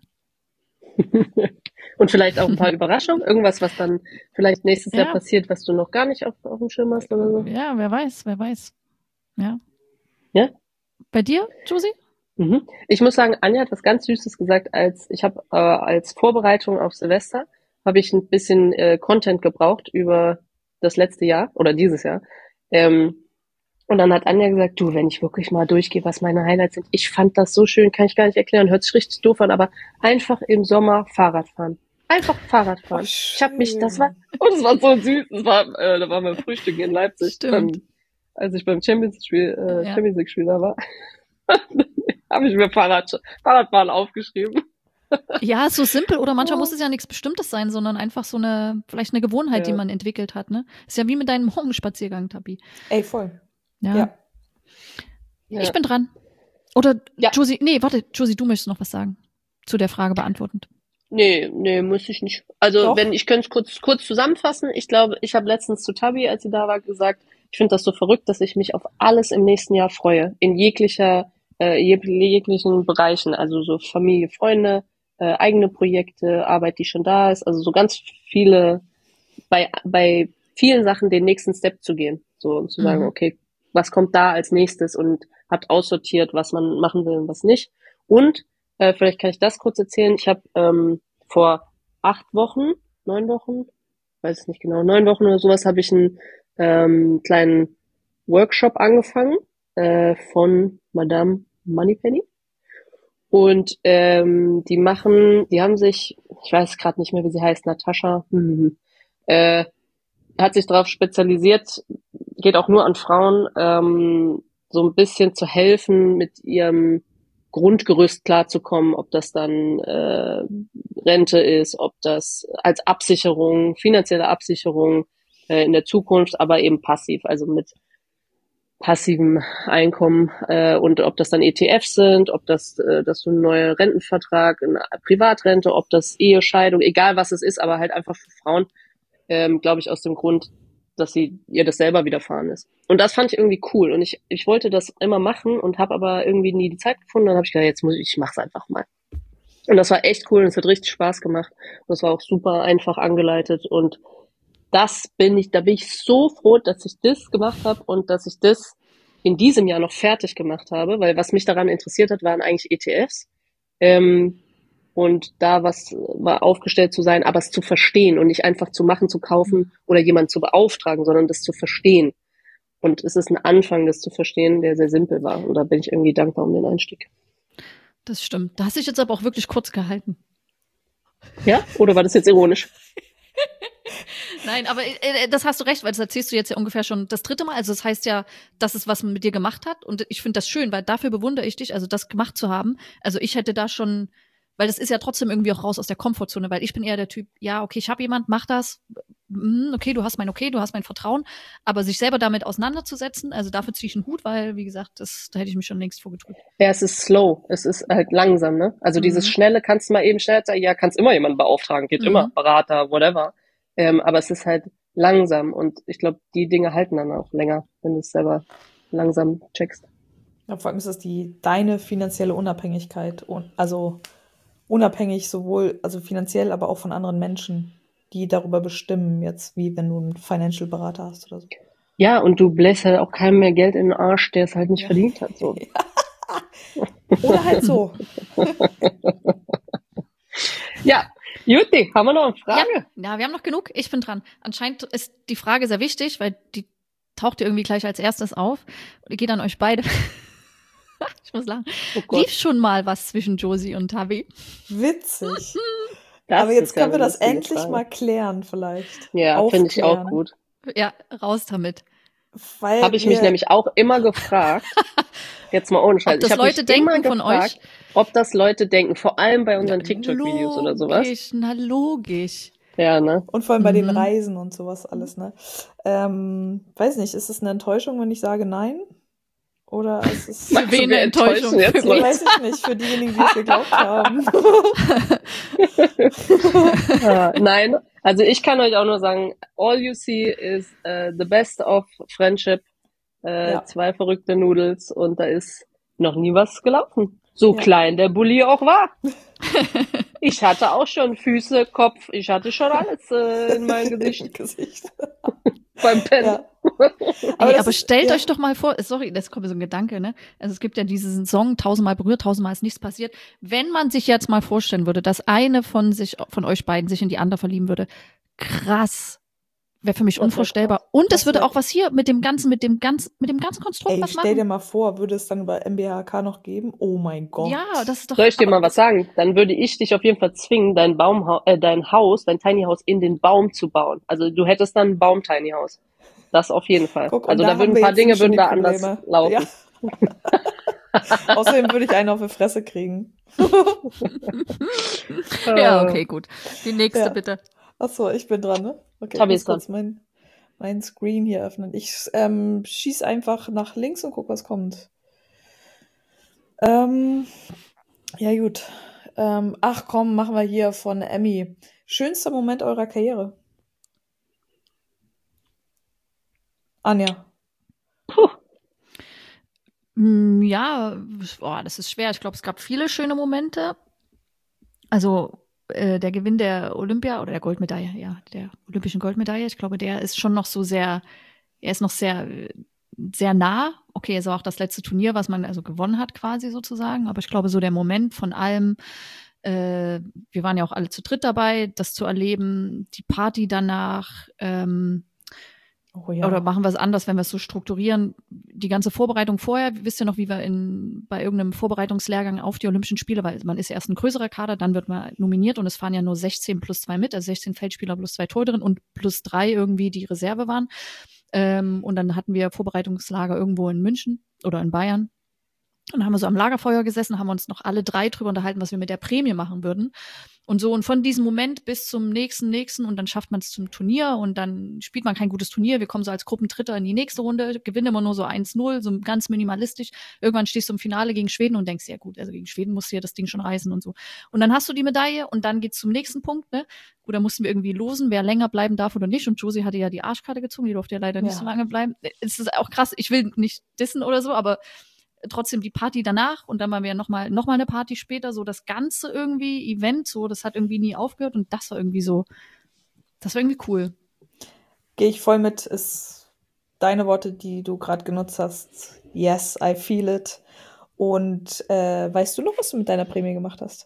Und vielleicht auch ein paar Überraschungen, irgendwas, was dann vielleicht nächstes Jahr Ja. passiert, was du noch gar nicht auf dem Schirm hast oder so. Ja, wer weiß. Ja. Ja? Bei dir, Josie? Mhm. Ich muss sagen, Anja hat was ganz Süßes gesagt, als Vorbereitung auf Silvester habe ich ein bisschen Content gebraucht über das letzte Jahr oder dieses Jahr. Und dann hat Anja gesagt, du, wenn ich wirklich mal durchgehe, was meine Highlights sind, ich fand das so schön, kann ich gar nicht erklären, hört sich richtig doof an, aber einfach im Sommer Fahrrad fahren. Einfach Fahrrad fahren. Ich habe mich, das war so süß, da waren wir frühstücken in Leipzig, Stimmt. als ich beim Champions Ja. League-Spiel da war. Habe ich mir Fahrradfahren aufgeschrieben. Ja, so simpel oder manchmal Oh. muss es ja nichts Bestimmtes sein, sondern einfach vielleicht eine Gewohnheit, die Ja. man entwickelt hat, ne? Ist ja wie mit deinem Morgenspaziergang, Tabi. Ey, voll. Ja. Ja. Ja. Ich bin dran. Oder Ja. Josie, Josie, du möchtest noch was sagen zu der Frage beantwortend. Nee, muss ich nicht. Also, Doch. ich könnte es kurz zusammenfassen. Ich glaube, ich habe letztens zu Tabi, als sie da war, gesagt, ich finde das so verrückt, dass ich mich auf alles im nächsten Jahr freue. In jeglichen Bereichen. Also so Familie, Freunde, eigene Projekte, Arbeit, die schon da ist. Also so ganz viele, bei vielen Sachen den nächsten Step zu gehen. So, und zu sagen, Mhm. okay, was kommt da als nächstes und hat aussortiert, was man machen will und was nicht. Und vielleicht kann ich das kurz erzählen. Ich habe vor 9 Wochen, weiß es nicht genau, 9 Wochen oder sowas, habe ich einen kleinen Workshop angefangen von Madame Moneypenny. Und die haben sich, ich weiß gerade nicht mehr, wie sie heißt, Natascha, hat sich darauf spezialisiert, geht auch nur an Frauen, so ein bisschen zu helfen, mit ihrem Grundgerüst klarzukommen, ob das dann Rente ist, ob das als Absicherung, finanzielle Absicherung in der Zukunft, aber eben passiv, also mit passivem Einkommen und ob das dann ETFs sind, ob das dass du einen neuen Rentenvertrag, eine Privatrente, ob das Ehescheidung, egal was es ist, aber halt einfach für Frauen, glaube ich, aus dem Grund, dass ihr das selber widerfahren ist. Und das fand ich irgendwie cool und ich wollte das immer machen und habe aber irgendwie nie die Zeit gefunden. Dann habe ich gedacht, ich mach's einfach mal. Und das war echt cool und es hat richtig Spaß gemacht. Und es war auch super einfach angeleitet und da bin ich so froh, dass ich das gemacht habe und dass ich das in diesem Jahr noch fertig gemacht habe, weil was mich daran interessiert hat, waren eigentlich ETFs. Und da war aufgestellt zu sein, aber es zu verstehen und nicht einfach zu machen, zu kaufen oder jemanden zu beauftragen, sondern das zu verstehen. Und es ist ein Anfang, das zu verstehen, der sehr simpel war. Und da bin ich irgendwie dankbar um den Einstieg. Das stimmt. Da hast du dich jetzt aber auch wirklich kurz gehalten. Ja? Oder war das jetzt ironisch? Nein, aber das hast du recht, weil das erzählst du jetzt ja ungefähr schon das 3. Mal. Also das heißt ja, dass es was mit dir gemacht hat. Und ich finde das schön, weil dafür bewundere ich dich, also das gemacht zu haben. Also ich hätte da schon, weil das ist ja trotzdem irgendwie auch raus aus der Komfortzone, weil ich bin eher der Typ, ja, okay, ich habe jemand, mach das. Okay, du hast mein Vertrauen. Aber sich selber damit auseinanderzusetzen, also dafür ziehe ich einen Hut, weil, wie gesagt, da hätte ich mich schon längst vorgedrückt. Ja, es ist slow. Es ist halt langsam, ne? Also dieses Schnelle kannst du mal eben schnell sagen, ja, kannst immer jemanden beauftragen, geht immer, Berater, whatever. Aber es ist halt langsam und ich glaube, die Dinge halten dann auch länger, wenn du es selber langsam checkst. Ja, vor allem ist das deine finanzielle Unabhängigkeit, also unabhängig sowohl, also finanziell, aber auch von anderen Menschen, die darüber bestimmen, jetzt wie wenn du einen Financial Berater hast oder so. Ja, und du bläst halt auch keinem mehr Geld in den Arsch, der es halt nicht verdient hat. So. Oder halt so. Ja, Jutti, haben wir noch eine Frage? Ja, wir haben noch genug. Ich bin dran. Anscheinend ist die Frage sehr wichtig, weil die taucht ja irgendwie gleich als erstes auf. Und geht an euch beide. Ich muss lachen. Oh Gott. Lief schon mal was zwischen Josie und Tabi? Witzig. Das Aber jetzt ist ja können wir eine das lustige endlich Frage. mal klären vielleicht. Ja, finde ich auch Aufklären. gut. Ja, raus damit. Weil Habe ich mich nämlich auch immer gefragt, jetzt mal ohne Scheiß, Ob das ich habe mich Leute immer denken von gefragt, euch? ob das Leute denken, vor allem bei unseren TikTok-Videos oder sowas. Logisch. Ja, ne? Und vor allem bei den Reisen und sowas alles, ne? Weiß nicht, ist es eine Enttäuschung, wenn ich sage nein? Oder ist es... Meinst du, wen wir eine Enttäuschung? enttäuschen jetzt Für Leute? Weiß ich nicht, für diejenigen, die es geglaubt haben. Nein, also ich kann euch auch nur sagen, all you see is the best of friendship. Ja. 2 verrückte Noodles und da ist noch nie was gelaufen. So Ja. klein der Bulli auch war. Ich hatte auch schon Füße, Kopf, ich hatte schon alles in meinem Gesicht Gesicht. beim Pennen. Ja. Aber, das ist- stellt ja. euch doch mal vor, sorry, das kommt mir so ein Gedanke, ne? Also es gibt ja diesen Song, 1000-mal berührt, 1000-mal ist nichts passiert. Wenn man sich jetzt mal vorstellen würde, dass eine von euch beiden sich in die andere verlieben würde, krass. Wäre für mich Das wär unvorstellbar. Und es Das würde wär- auch was hier mit dem ganzen Konstrukt Ey, was stell dir machen. mal vor, würde es dann bei MBHK noch geben? Oh mein Gott. Ja, das ist doch. Soll ich dir aber- mal was sagen? Dann würde ich dich auf jeden Fall zwingen, dein Haus, dein Tiny House in den Baum zu bauen. Also du hättest dann ein Baum-Tiny House. Das auf jeden Fall. Guck, und Also da da würden haben ein wir paar jetzt Dinge schon würden die da anders Probleme. laufen. Ja. Außerdem würde ich einen auf die Fresse kriegen. Ja, okay, gut. Die nächste Ja. bitte. Achso, ich bin dran, ne? Okay, Tabi ich muss ist dran. kurz mein Screen hier öffnen. Ich schieß einfach nach links und guck, was kommt. Ja, gut. Ach komm, machen wir hier von Emmy. Schönster Moment eurer Karriere? Anja. Ja, das ist schwer. Ich glaube, es gab viele schöne Momente. Also der Gewinn der Olympia oder der Goldmedaille, ja, der olympischen Goldmedaille, ich glaube, der ist schon noch so sehr, er ist noch sehr, sehr nah. Okay, es war auch das letzte Turnier, was man also gewonnen hat quasi sozusagen. Aber ich glaube, so der Moment von allem, wir waren ja auch alle zu dritt dabei, das zu erleben, die Party danach, Oh ja. oder machen wir es anders, wenn wir es so strukturieren? Die ganze Vorbereitung vorher, wisst ihr noch, wie wir bei irgendeinem Vorbereitungslehrgang auf die Olympischen Spiele, weil man ist ja erst ein größerer Kader, dann wird man nominiert und es fahren ja nur 16 plus 2 mit, also 16 Feldspieler plus 2 Torhüterinnen und plus 3 irgendwie, die Reserve waren. Und dann hatten wir Vorbereitungslager irgendwo in München oder in Bayern. Und dann haben wir so am Lagerfeuer gesessen, haben uns noch alle 3 drüber unterhalten, was wir mit der Prämie machen würden. Und so, und von diesem Moment bis zum nächsten, und dann schafft man es zum Turnier und dann spielt man kein gutes Turnier. Wir kommen so als Gruppendritter in die nächste Runde, gewinnen immer nur so 1-0, so ganz minimalistisch. Irgendwann stehst du im Finale gegen Schweden und denkst, ja gut, also gegen Schweden musst du ja das Ding schon reißen und so. Und dann hast du die Medaille und dann geht's zum nächsten Punkt, ne? Gut, da mussten wir irgendwie losen, wer länger bleiben darf oder nicht. Und Josie hatte ja die Arschkarte gezogen, die durfte ja leider nicht Ja. so lange bleiben. Es ist auch krass, ich will nicht dissen oder so, aber trotzdem die Party danach und dann waren wir noch mal eine Party später, so das ganze irgendwie Event, so das hat irgendwie nie aufgehört und das war irgendwie so, das war irgendwie cool. Gehe ich voll mit, ist deine Worte, die du gerade genutzt hast. Yes, I feel it. Und weißt du noch, was du mit deiner Prämie gemacht hast?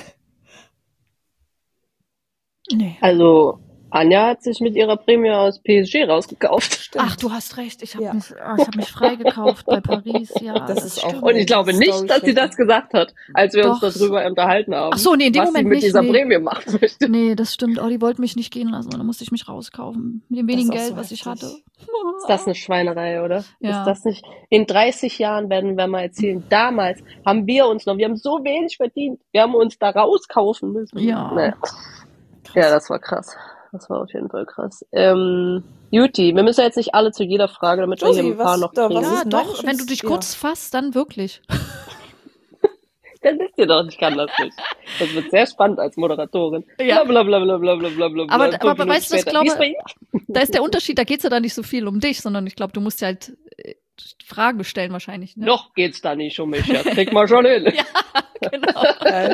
Nee. Also Anja hat sich mit ihrer Prämie aus PSG rausgekauft. Stimmt. Ach, du hast recht, ich habe Ja. mich freigekauft bei Paris, ja. Das ist auch- stimmt. Und ich glaube nicht, Story dass sie das gesagt hat, als wir uns Doch. darüber unterhalten haben. Ach so, nee, in dem was Moment sie mit nicht, dieser nee. Prämie machen möchte. Nee, das stimmt. Oh, die wollten mich nicht gehen lassen und dann musste ich mich rauskaufen. Mit dem Das wenigen ist auch Geld, so was ich heftig. hatte. Ist das eine Schweinerei, oder? Ja. Ist das nicht? In 30 Jahren werden wir mal erzählen, damals haben wir so wenig verdient. Wir haben uns da rauskaufen müssen. Ja. Naja. Ja, das war krass. Das war auf jeden Fall krass. Juti, wir müssen ja jetzt nicht alle zu jeder Frage, damit wir Josie, hier ein paar was- noch da- kriegen. was Ja, ist denn dein doch, wenn du dich schönst- kurz fasst, dann wirklich. Dann wisst ihr doch, ich kann das nicht. Das wird sehr spannend als Moderatorin. Ja. Blablabla. Aber weißt du, ich glaube, Wie ist bei ihr? da ist der Unterschied, da geht's ja dann nicht so viel um dich, sondern ich glaube, du musst ja halt Fragen stellen wahrscheinlich. Ne? Noch geht's da nicht um mich, ja. Krieg mal schon hin. Genau. Geil.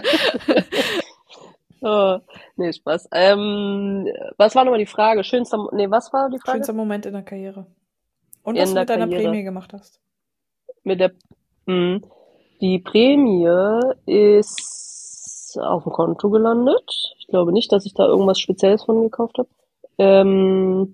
Oh, nee, Spaß. Was war nochmal die Frage? Was war die Frage? Schönster Moment in der Karriere. Und In was du der mit deiner Karriere. Prämie gemacht hast. Mit der, die Prämie ist auf dem Konto gelandet. Ich glaube nicht, dass ich da irgendwas Spezielles von gekauft habe.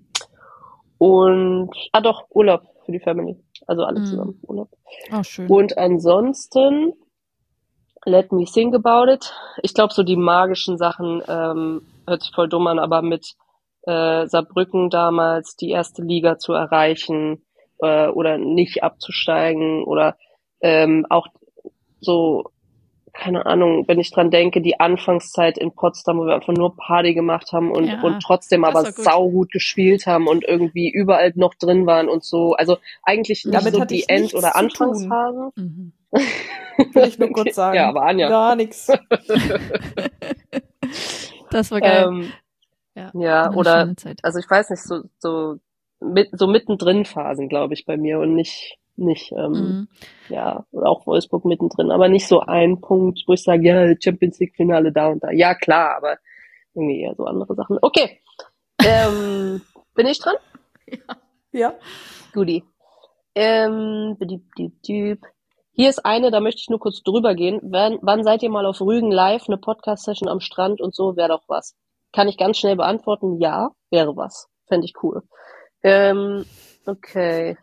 Doch, Urlaub für die Family. Also alle zusammen, Urlaub. Oh, schön. Und ansonsten, let me think about it. Ich glaube, so die magischen Sachen, hört sich voll dumm an, aber mit Saarbrücken damals die erste Liga zu erreichen oder nicht abzusteigen oder auch so keine Ahnung, wenn ich dran denke, die Anfangszeit in Potsdam, wo wir einfach nur Party gemacht haben und trotzdem das aber war gut. saugut gespielt haben und irgendwie überall noch drin waren und so. Also eigentlich nicht Damit so hatte die ich End- nichts oder zu tun. Anfangsphase. Mhm. Will ich nur kurz sagen. Ja, aber Anja. Gar nichts. Das war geil. Ja, war eine oder, schöne Zeit. also ich weiß nicht, so mittendrin Phasen, glaube ich, bei mir und nicht, Mhm. ja, oder auch Wolfsburg mittendrin, aber nicht so ein Punkt, wo ich sage, ja, Champions League Finale da und da. Ja, klar, aber irgendwie eher so andere Sachen. Okay, bin ich dran? Ja. Guti. Hier ist eine, da möchte ich nur kurz drüber gehen. Wann seid ihr mal auf Rügen live, eine Podcast-Session am Strand und so, wäre doch was. Kann ich ganz schnell beantworten, ja, wäre was. Fände ich cool. Okay.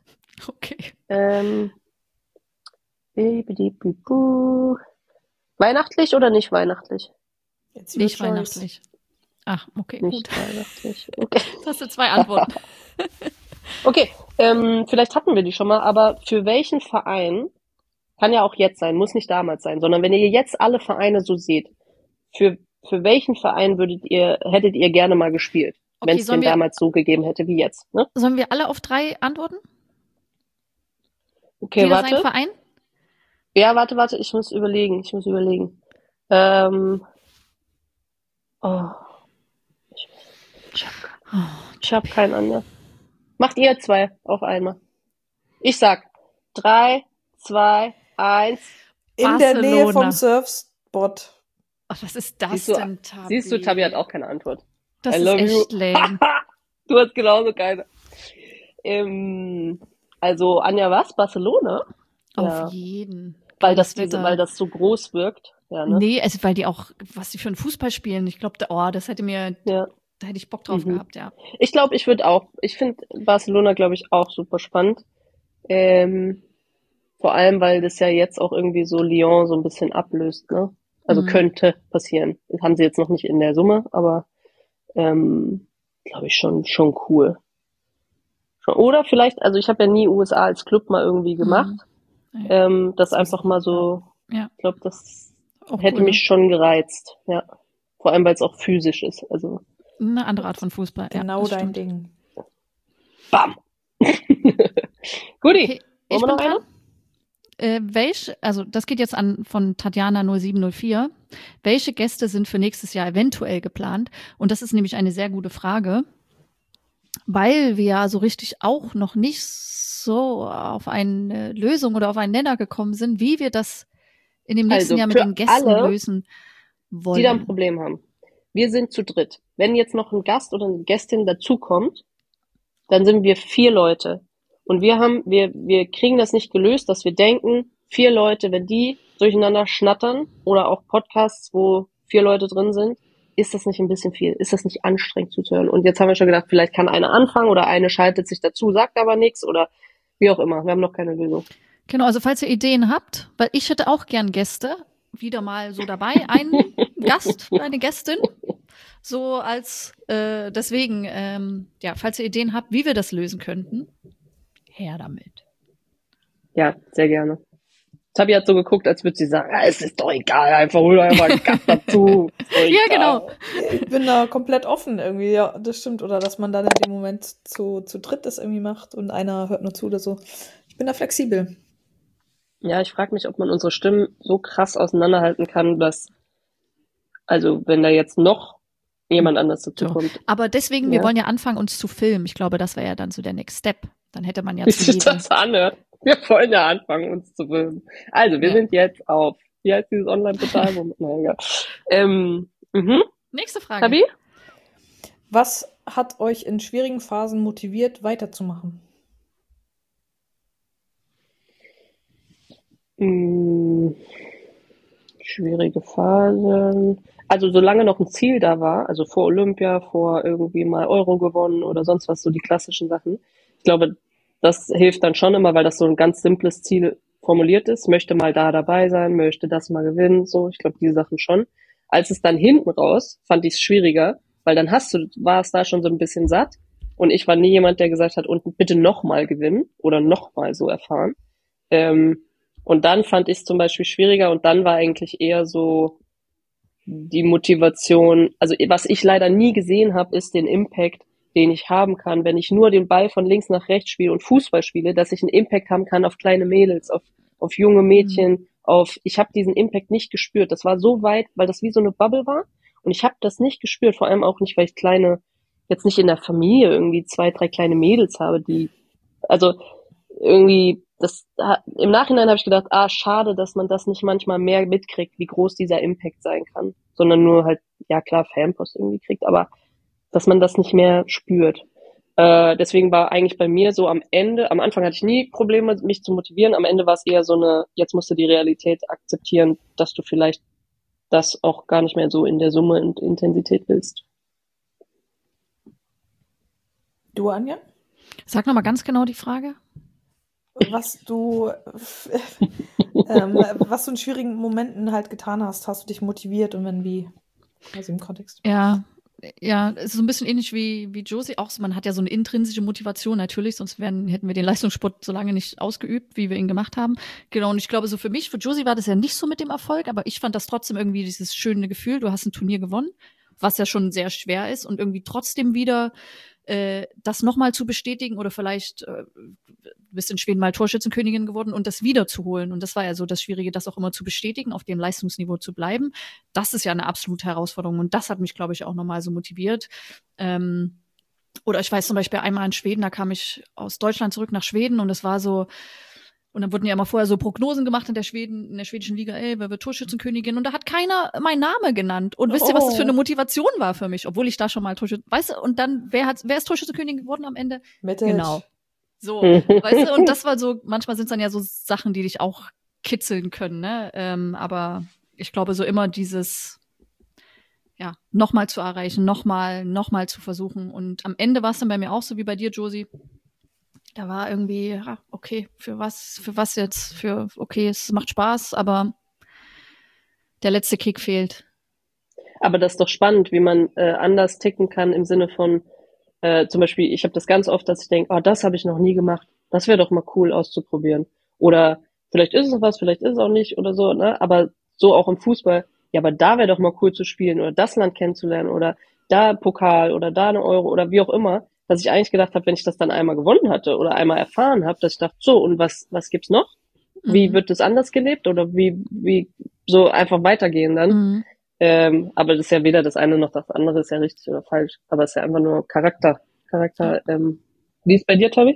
Weihnachtlich oder nicht weihnachtlich? Jetzt Nicht wird weihnachtlich. Ach, okay, Nicht gut. weihnachtlich. Okay. Jetzt hast du 2 Antworten. Okay, vielleicht hatten wir die schon mal, aber für welchen Verein, kann ja auch jetzt sein, muss nicht damals sein, sondern wenn ihr jetzt alle Vereine so seht, für welchen Verein hättet ihr gerne mal gespielt, Okay, wenn es den damals so gegeben hätte wie jetzt, ne? Sollen wir alle auf 3 antworten? Okay, Jeder warte. sein Verein? Ja, warte, ich muss überlegen. Ich hab keinen anderen. Macht ihr 2 auf einmal. Ich sag 3, 2, 1. In der Nähe Barcelona. vom Surfspot. Ach, was ist das Siehst du, denn, Tabi? Siehst du, Tabi hat auch keine Antwort. Das I ist love echt you. lame. Du hast genauso keine. Also Anja, was? Barcelona? Ja. Auf jeden. Weil Geiles das Wetter. weil das so groß wirkt. Ja, ne? Nee, also weil die auch, was die für einen Fußball spielen, ich glaube, das hätte mir, Ja. da hätte ich Bock drauf gehabt, ja. Ich glaube, ich finde Barcelona, glaube ich, auch super spannend. Vor allem, weil das ja jetzt auch irgendwie so Lyon so ein bisschen ablöst, ne? Also könnte passieren. Das haben sie jetzt noch nicht in der Summe, aber glaube ich schon cool. Oder vielleicht, also ich habe ja nie USA als Club mal irgendwie gemacht. Das einfach mal so, Ja. ich glaube, das Auch hätte cool, mich schon gereizt, ja. Vor allem, weil es auch physisch ist, also. Eine andere Art von Fußball. Genau ja, das dein stimmt. Ding. Bam! Guti, Okay, ich wollen wir bin noch dran. Also das geht jetzt an von Tatjana 0704. Welche Gäste sind für nächstes Jahr eventuell geplant? Und das ist nämlich eine sehr gute Frage, weil wir ja so richtig auch noch nicht so auf eine Lösung oder auf einen Nenner gekommen sind, wie wir das in dem nächsten Also Jahr mit für den Gästen alle, lösen wollen. die da ein Problem haben. Wir sind zu dritt. Wenn jetzt noch ein Gast oder eine Gästin dazukommt, dann sind wir 4 Leute. Und wir kriegen das nicht gelöst, dass wir denken, 4 Leute, wenn die durcheinander schnattern oder auch Podcasts, wo 4 Leute drin sind, ist das nicht ein bisschen viel? Ist das nicht anstrengend zuzuhören? Und jetzt haben wir schon gedacht, vielleicht kann eine anfangen oder eine schaltet sich dazu, sagt aber nichts oder wie auch immer. Wir haben noch keine Lösung. Genau, also falls ihr Ideen habt, weil ich hätte auch gern Gäste, wieder mal so dabei, einen Gast, eine Gästin, so als, deswegen, ja, falls ihr Ideen habt, wie wir das lösen könnten, her damit. Ja, sehr gerne. Tabi hat so geguckt, als würde sie sagen, es ist doch egal, einfach hol doch einfach einen Gast dazu. Ja, genau. Ich bin da komplett offen irgendwie, ja, das stimmt. Oder dass man dann in dem Moment zu dritt das irgendwie macht und einer hört nur zu oder so. Ich bin da flexibel. Ja, ich frage mich, ob man unsere Stimmen so krass auseinanderhalten kann, dass, also wenn da jetzt noch jemand anders dazu So. kommt. Aber deswegen, wir Ja. wollen ja anfangen, uns zu filmen. Ich glaube, das wäre ja dann so der Next Step. Dann hätte man ja Wie zu sich jedem. das anhört. Wir wollen ja anfangen, uns zu filmen. Also, wir Ja. sind jetzt auf, wie heißt dieses Online-Portal? Naja, Nächste Frage. Tabi? Was hat euch in schwierigen Phasen motiviert, weiterzumachen? Schwierige Phasen. Also solange noch ein Ziel da war, also vor Olympia, vor irgendwie mal Euro gewonnen oder sonst was, so die klassischen Sachen. Ich glaube, das hilft dann schon immer, weil das so ein ganz simples Ziel formuliert ist. Möchte mal da dabei sein, möchte das mal gewinnen, so. Ich glaube, diese Sachen schon. Als es dann hinten raus, fand ich es schwieriger, weil dann war es da schon so ein bisschen satt. Und ich war nie jemand, der gesagt hat, und bitte nochmal gewinnen oder nochmal so erfahren. Und dann fand ich es zum Beispiel schwieriger und dann war eigentlich eher so die Motivation, also was ich leider nie gesehen habe, ist den Impact, den ich haben kann, wenn ich nur den Ball von links nach rechts spiele und Fußball spiele, dass ich einen Impact haben kann auf kleine Mädels, auf junge Mädchen, ich habe diesen Impact nicht gespürt. Das war so weit, weil das wie so eine Bubble war und ich habe das nicht gespürt, vor allem auch nicht, weil ich jetzt nicht in der Familie irgendwie 2, 3 kleine Mädels habe, also irgendwie, im Nachhinein habe ich gedacht, schade, dass man das nicht manchmal mehr mitkriegt, wie groß dieser Impact sein kann, sondern nur halt, ja klar, Fanpost irgendwie kriegt, aber dass man das nicht mehr spürt. Deswegen war eigentlich bei mir so am Anfang hatte ich nie Probleme, mich zu motivieren, am Ende war es eher so jetzt musst du die Realität akzeptieren, dass du vielleicht das auch gar nicht mehr so in der Summe und Intensität willst. Du, Anja? Sag nochmal ganz genau die Frage. Was du in schwierigen Momenten halt getan hast du dich motiviert und wenn wie? Also im Kontext. Ja, es ist so ein bisschen ähnlich wie Josie auch. Man hat ja so eine intrinsische Motivation natürlich, sonst hätten wir den Leistungssport so lange nicht ausgeübt, wie wir ihn gemacht haben. Genau, und ich glaube, so für Josie war das ja nicht so mit dem Erfolg, aber ich fand das trotzdem irgendwie dieses schöne Gefühl, du hast ein Turnier gewonnen, was ja schon sehr schwer ist und irgendwie trotzdem wieder das nochmal zu bestätigen oder vielleicht bist in Schweden mal Torschützenkönigin geworden und das wiederzuholen. Und das war ja so das Schwierige, das auch immer zu bestätigen, auf dem Leistungsniveau zu bleiben. Das ist ja eine absolute Herausforderung und das hat mich, glaube ich, auch nochmal so motiviert. Oder ich weiß zum Beispiel einmal in Schweden, da kam ich aus Deutschland zurück nach Schweden und es war so, und dann wurden ja immer vorher so Prognosen gemacht in der schwedischen Liga, wer wird Torschützenkönigin? Und da hat keiner meinen Namen genannt. Und wisst ihr, was das für eine Motivation war für mich? Obwohl ich da schon mal weißt du, und dann, wer ist Torschützenkönigin geworden am Ende? Mittel. Genau. So, weißt du, und das war so, manchmal sind es dann ja so Sachen, die dich auch kitzeln können, ne? Aber ich glaube, so immer dieses, ja, nochmal zu erreichen, nochmal zu versuchen. Und am Ende war es dann bei mir auch so wie bei dir, Josie. Da war irgendwie, okay, für was jetzt? Okay, es macht Spaß, aber der letzte Kick fehlt. Aber das ist doch spannend, wie man anders ticken kann im Sinne von, zum Beispiel, ich habe das ganz oft, dass ich denke, das habe ich noch nie gemacht. Das wäre doch mal cool auszuprobieren. Oder vielleicht ist es was, vielleicht ist es auch nicht oder so, ne? Aber so auch im Fußball, ja, aber da wäre doch mal cool zu spielen oder das Land kennenzulernen oder da Pokal oder da eine Euro oder wie auch immer, dass ich eigentlich gedacht habe, wenn ich das dann einmal gewonnen hatte oder einmal erfahren habe, dass ich dachte, so, und was gibt's noch? Wie wird das anders gelebt oder wie so einfach weitergehen dann? Aber das ist ja weder das eine noch das andere, ist ja richtig oder falsch. Aber es ist ja einfach nur Charakter. Wie ist bei dir, Tobi?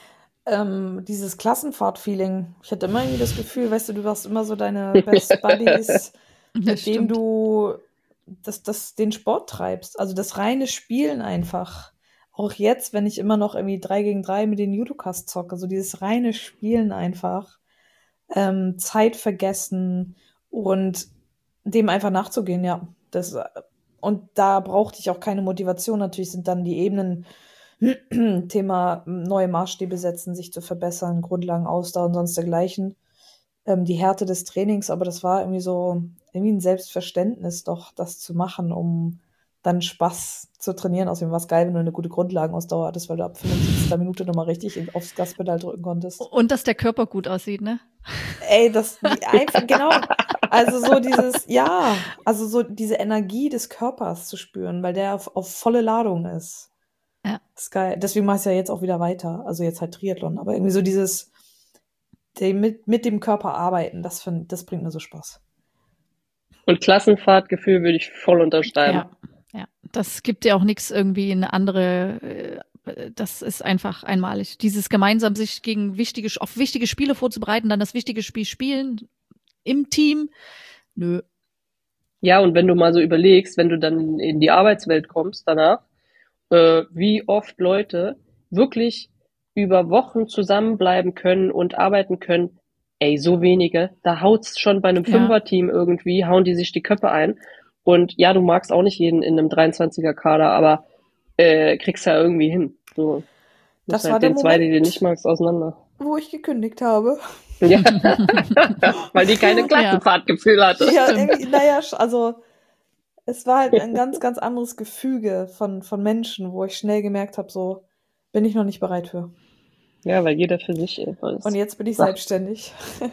Dieses Klassenfahrt-Feeling. Ich hatte immer irgendwie das Gefühl, weißt du warst immer so deine Best Buddies, mit denen du den Sport treibst. Also das reine Spielen einfach. Auch jetzt, wenn ich immer noch irgendwie 3 gegen 3 mit den Judokas zocke, so dieses reine Spielen einfach. Zeit vergessen und dem einfach nachzugehen, ja. Und da brauchte ich auch keine Motivation. Natürlich sind dann die Ebenen Thema neue Maßstäbe setzen, sich zu verbessern, Grundlagen, Ausdauer und sonst dergleichen. Die Härte des Trainings, aber das war irgendwie ein Selbstverständnis doch, das zu machen, um dann Spaß zu trainieren. Außerdem war es geil, wenn du eine gute Grundlagenausdauer hattest, weil du ab 75. Minute nochmal richtig aufs Gaspedal drücken konntest. Und dass der Körper gut aussieht, ne? Ey, einfach, genau. Also so so diese Energie des Körpers zu spüren, weil der auf volle Ladung ist. Ja. Das ist geil. Deswegen mache ich es ja jetzt auch wieder weiter. Also jetzt halt Triathlon. Aber irgendwie so mit dem Körper arbeiten, das bringt mir so Spaß. Und Klassenfahrtgefühl würde ich voll unterschreiben. Ja. Das gibt ja auch nichts irgendwie eine andere, das ist einfach einmalig. Dieses gemeinsam sich auf wichtige Spiele vorzubereiten, dann das wichtige Spiel spielen im Team. Nö. Ja, und wenn du mal so überlegst, wenn du dann in die Arbeitswelt kommst danach, wie oft Leute wirklich über Wochen zusammenbleiben können und arbeiten können, so wenige, da haut's schon bei einem Fünfer-Team irgendwie, hauen die sich die Köpfe ein. Und ja, du magst auch nicht jeden in einem 23er-Kader, aber kriegst ja irgendwie hin. So, das halt war der den zwei, die du nicht magst, auseinander. Wo ich gekündigt habe. Ja, weil die keine Klassenfahrtgefühl hatte. Ja, also es war halt ein ganz, ganz anderes Gefüge von Menschen, wo ich schnell gemerkt habe, so bin ich noch nicht bereit für. Ja, weil jeder für sich ist. Und jetzt bin ich Sach- selbstständig.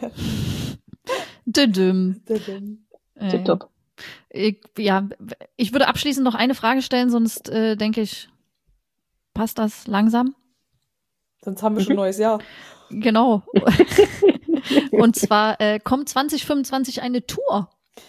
Düdüm. Tipptopp. Ich würde abschließend noch eine Frage stellen, sonst denke ich, passt das langsam? Sonst haben wir schon ein neues Jahr. Genau. Und zwar kommt 2025 eine Tour.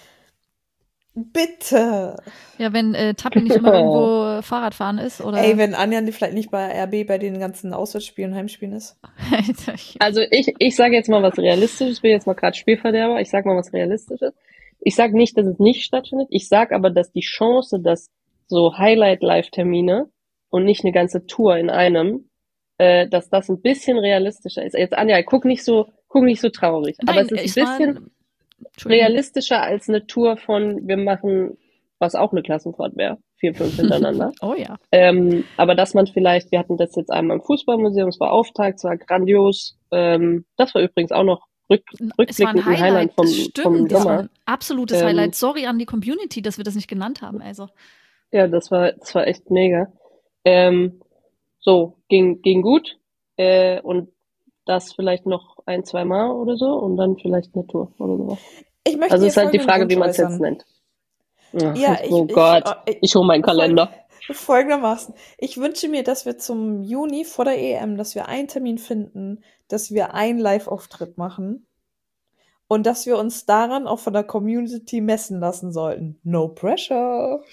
Bitte. Ja, wenn Tappi nicht immer irgendwo Fahrradfahren ist, oder? Ey, wenn Anja vielleicht nicht bei RB bei den ganzen Auswärtsspielen, Heimspielen ist. Also ich sage jetzt mal was Realistisches, ich bin jetzt mal gerade Spielverderber, ich sage mal was Realistisches. Ich sage nicht, dass es nicht stattfindet, ich sage aber, dass die Chance, dass so Highlight-Live-Termine und nicht eine ganze Tour in einem, dass das ein bisschen realistischer ist. Jetzt Anja, guck nicht so traurig, Nein, aber es ist ein bisschen realistischer als eine Tour von, wir machen, was auch eine Klassenfahrt wäre, 4, 5 hintereinander. Oh ja. Aber dass man vielleicht, wir hatten das jetzt einmal im Fußballmuseum, es war Auftakt, es war grandios. Das war übrigens auch noch Es war ein Highlight, vom stimmt. Das war Sommer. ein absolutes Highlight. Sorry an die Community, dass wir das nicht genannt haben. Also. Ja, das war echt mega. So, ging gut. Und das vielleicht noch 1, 2 Mal oder so und dann vielleicht eine Tour oder sowas. Ich möchte Also dir ist halt die folgenden Frage, wie man es Wunsch jetzt äußern. nennt. Ja, Oh Gott, ich hole meinen Kalender. Folgendermaßen. Ich wünsche mir, dass wir zum Juni vor der EM, dass wir einen Termin finden, dass wir einen Live-Auftritt machen und dass wir uns daran auch von der Community messen lassen sollten. No pressure.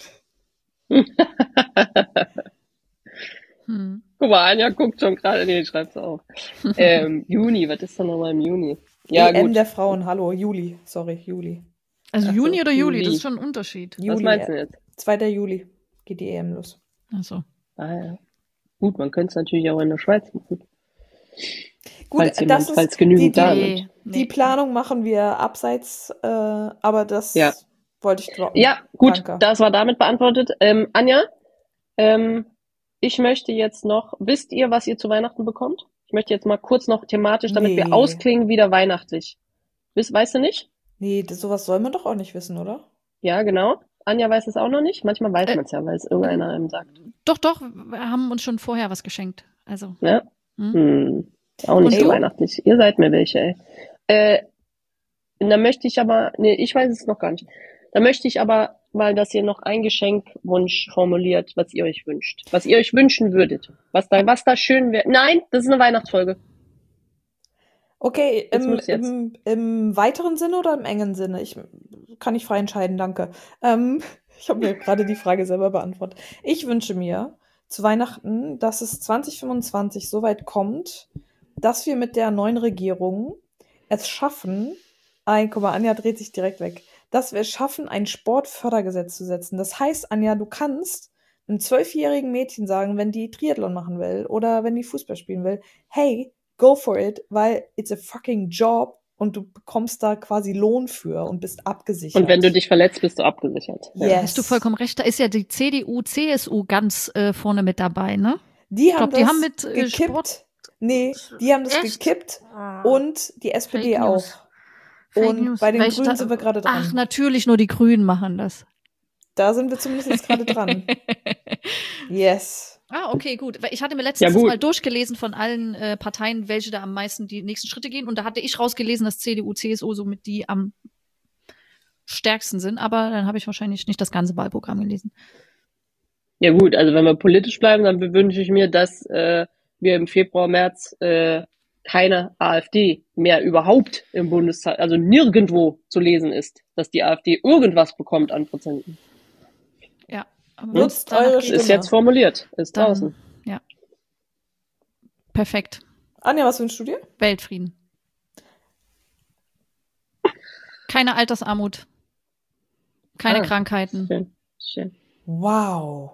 Guck mal, Anja guckt schon gerade, nee, schreibt's auf. Juni, was ist denn nochmal im Juni? Ja, EM gut. der Frauen, hallo, Juli. Sorry, Juli. Also Ach so, Juni oder Juli, Juli. das ist schon ein Unterschied. Was Juli, meinst du jetzt? 2. Juli geht die EM los. Also. Ah ja. Gut, man könnte es natürlich auch in der Schweiz machen. Gut, falls genügend da sind. Nee. Die Planung machen wir abseits, aber das Ja. wollte ich droppen. Ja, gut, Danke. das war damit beantwortet. Anja, ich möchte jetzt noch, wisst ihr, was ihr zu Weihnachten bekommt? Ich möchte jetzt mal kurz noch thematisch, damit wir Nee. ausklingen, wieder weihnachtlich. Weißt du nicht? Nee, sowas soll man doch auch nicht wissen, oder? Ja, genau. Anja weiß es auch noch nicht. Manchmal weiß man es ja, weil es irgendeiner einem sagt. Doch, wir haben uns schon vorher was geschenkt. Also. Ja? Auch Und nicht so du? weihnachtlich. Ihr seid mir welche, ey. Da möchte ich aber, nee, ich weiß es noch gar nicht. Da möchte ich aber mal, dass ihr noch einen Geschenkwunsch formuliert, was ihr euch wünscht. Was ihr euch wünschen würdet. Was da schön wäre. Nein, das ist eine Weihnachtsfolge. Okay, Jetzt im weiteren Sinne oder im engen Sinne? Ich kann nicht frei entscheiden, danke. Ich habe mir gerade die Frage selber beantwortet. Ich wünsche mir zu Weihnachten, dass es 2025 so weit kommt, dass wir mit der neuen Regierung es schaffen, guck mal, Anja dreht sich direkt weg, dass wir es schaffen, ein Sportfördergesetz zu setzen. Das heißt, Anja, du kannst einem 12-jährigen Mädchen sagen, wenn die Triathlon machen will oder wenn die Fußball spielen will, hey, go for it, weil it's a fucking job und du bekommst da quasi Lohn für und bist abgesichert. Und wenn du dich verletzt, bist du abgesichert. Yes. Da hast du vollkommen recht. Da ist ja die CDU, CSU ganz vorne mit dabei, ne? Die haben glaub, die das haben mit, gekippt. Sport- Nee, die haben das Echt? gekippt und die SPD Fake auch. News. Fake Und News. bei den Welche Grünen da- sind wir gerade dran. Ach, natürlich, nur die Grünen machen das. Da sind wir zumindest jetzt gerade dran. Yes. Ah, okay, gut. Weil ich hatte mir Ja, letztens gut. mal durchgelesen von allen Parteien, welche da am meisten die nächsten Schritte gehen. Und da hatte ich rausgelesen, dass CDU, CSU somit die am stärksten sind. Aber dann habe ich wahrscheinlich nicht das ganze Wahlprogramm gelesen. Ja gut, also wenn wir politisch bleiben, dann wünsche ich mir, dass wir im Februar, März keine AfD mehr überhaupt im Bundestag, also nirgendwo zu lesen ist, dass die AfD irgendwas bekommt an Prozenten. Ja. Aber Nutzt danach eure geht, Ist jetzt formuliert, ist Dann- draußen. ja. Perfekt. Anja, was wünschst du dir? Weltfrieden. Keine Altersarmut. Keine Ah. Krankheiten. Schön, schön. Wow.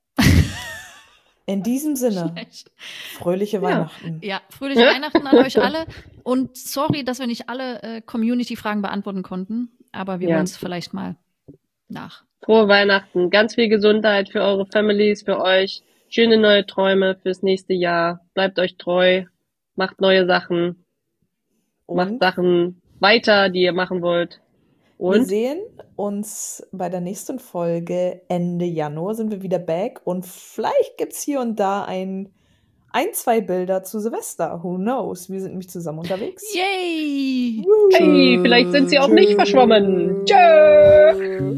In diesem Sinne, fröhliche Weihnachten. Ja, fröhliche Weihnachten an euch alle. Und sorry, dass wir nicht alle Community-Fragen beantworten konnten. Aber wir Ja. holen es vielleicht mal nach. Frohe Weihnachten, ganz viel Gesundheit für eure Families, für euch. Schöne neue Träume fürs nächste Jahr. Bleibt euch treu, macht neue Sachen, macht Und Sachen weiter, die ihr machen wollt. wir Und sehen uns bei der nächsten Folge Ende Januar sind wir wieder back und vielleicht gibt's hier und da ein 2 Bilder zu Silvester. Who knows? Wir sind nämlich zusammen unterwegs. Yay! Hey, vielleicht sind sie auch nicht verschwommen. Tschö!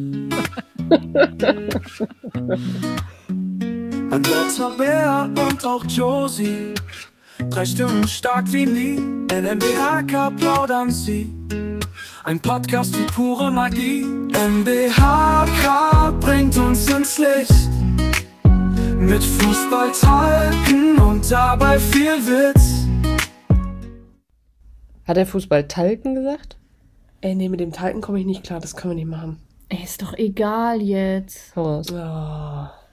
Andrea, Bär und auch Josie, 3 Stimmen stark wie nie. NMBHK plaudern sie. Ein Podcast wie pure Magie. NMBHK bringt uns ins Licht. Mit Fußballtalken und dabei viel Witz. Hat er Fußball-Talken gesagt? Nee, mit dem Talken komme ich nicht klar. Das können wir nicht machen. Ey, ist doch egal jetzt. Hau raus. Oh.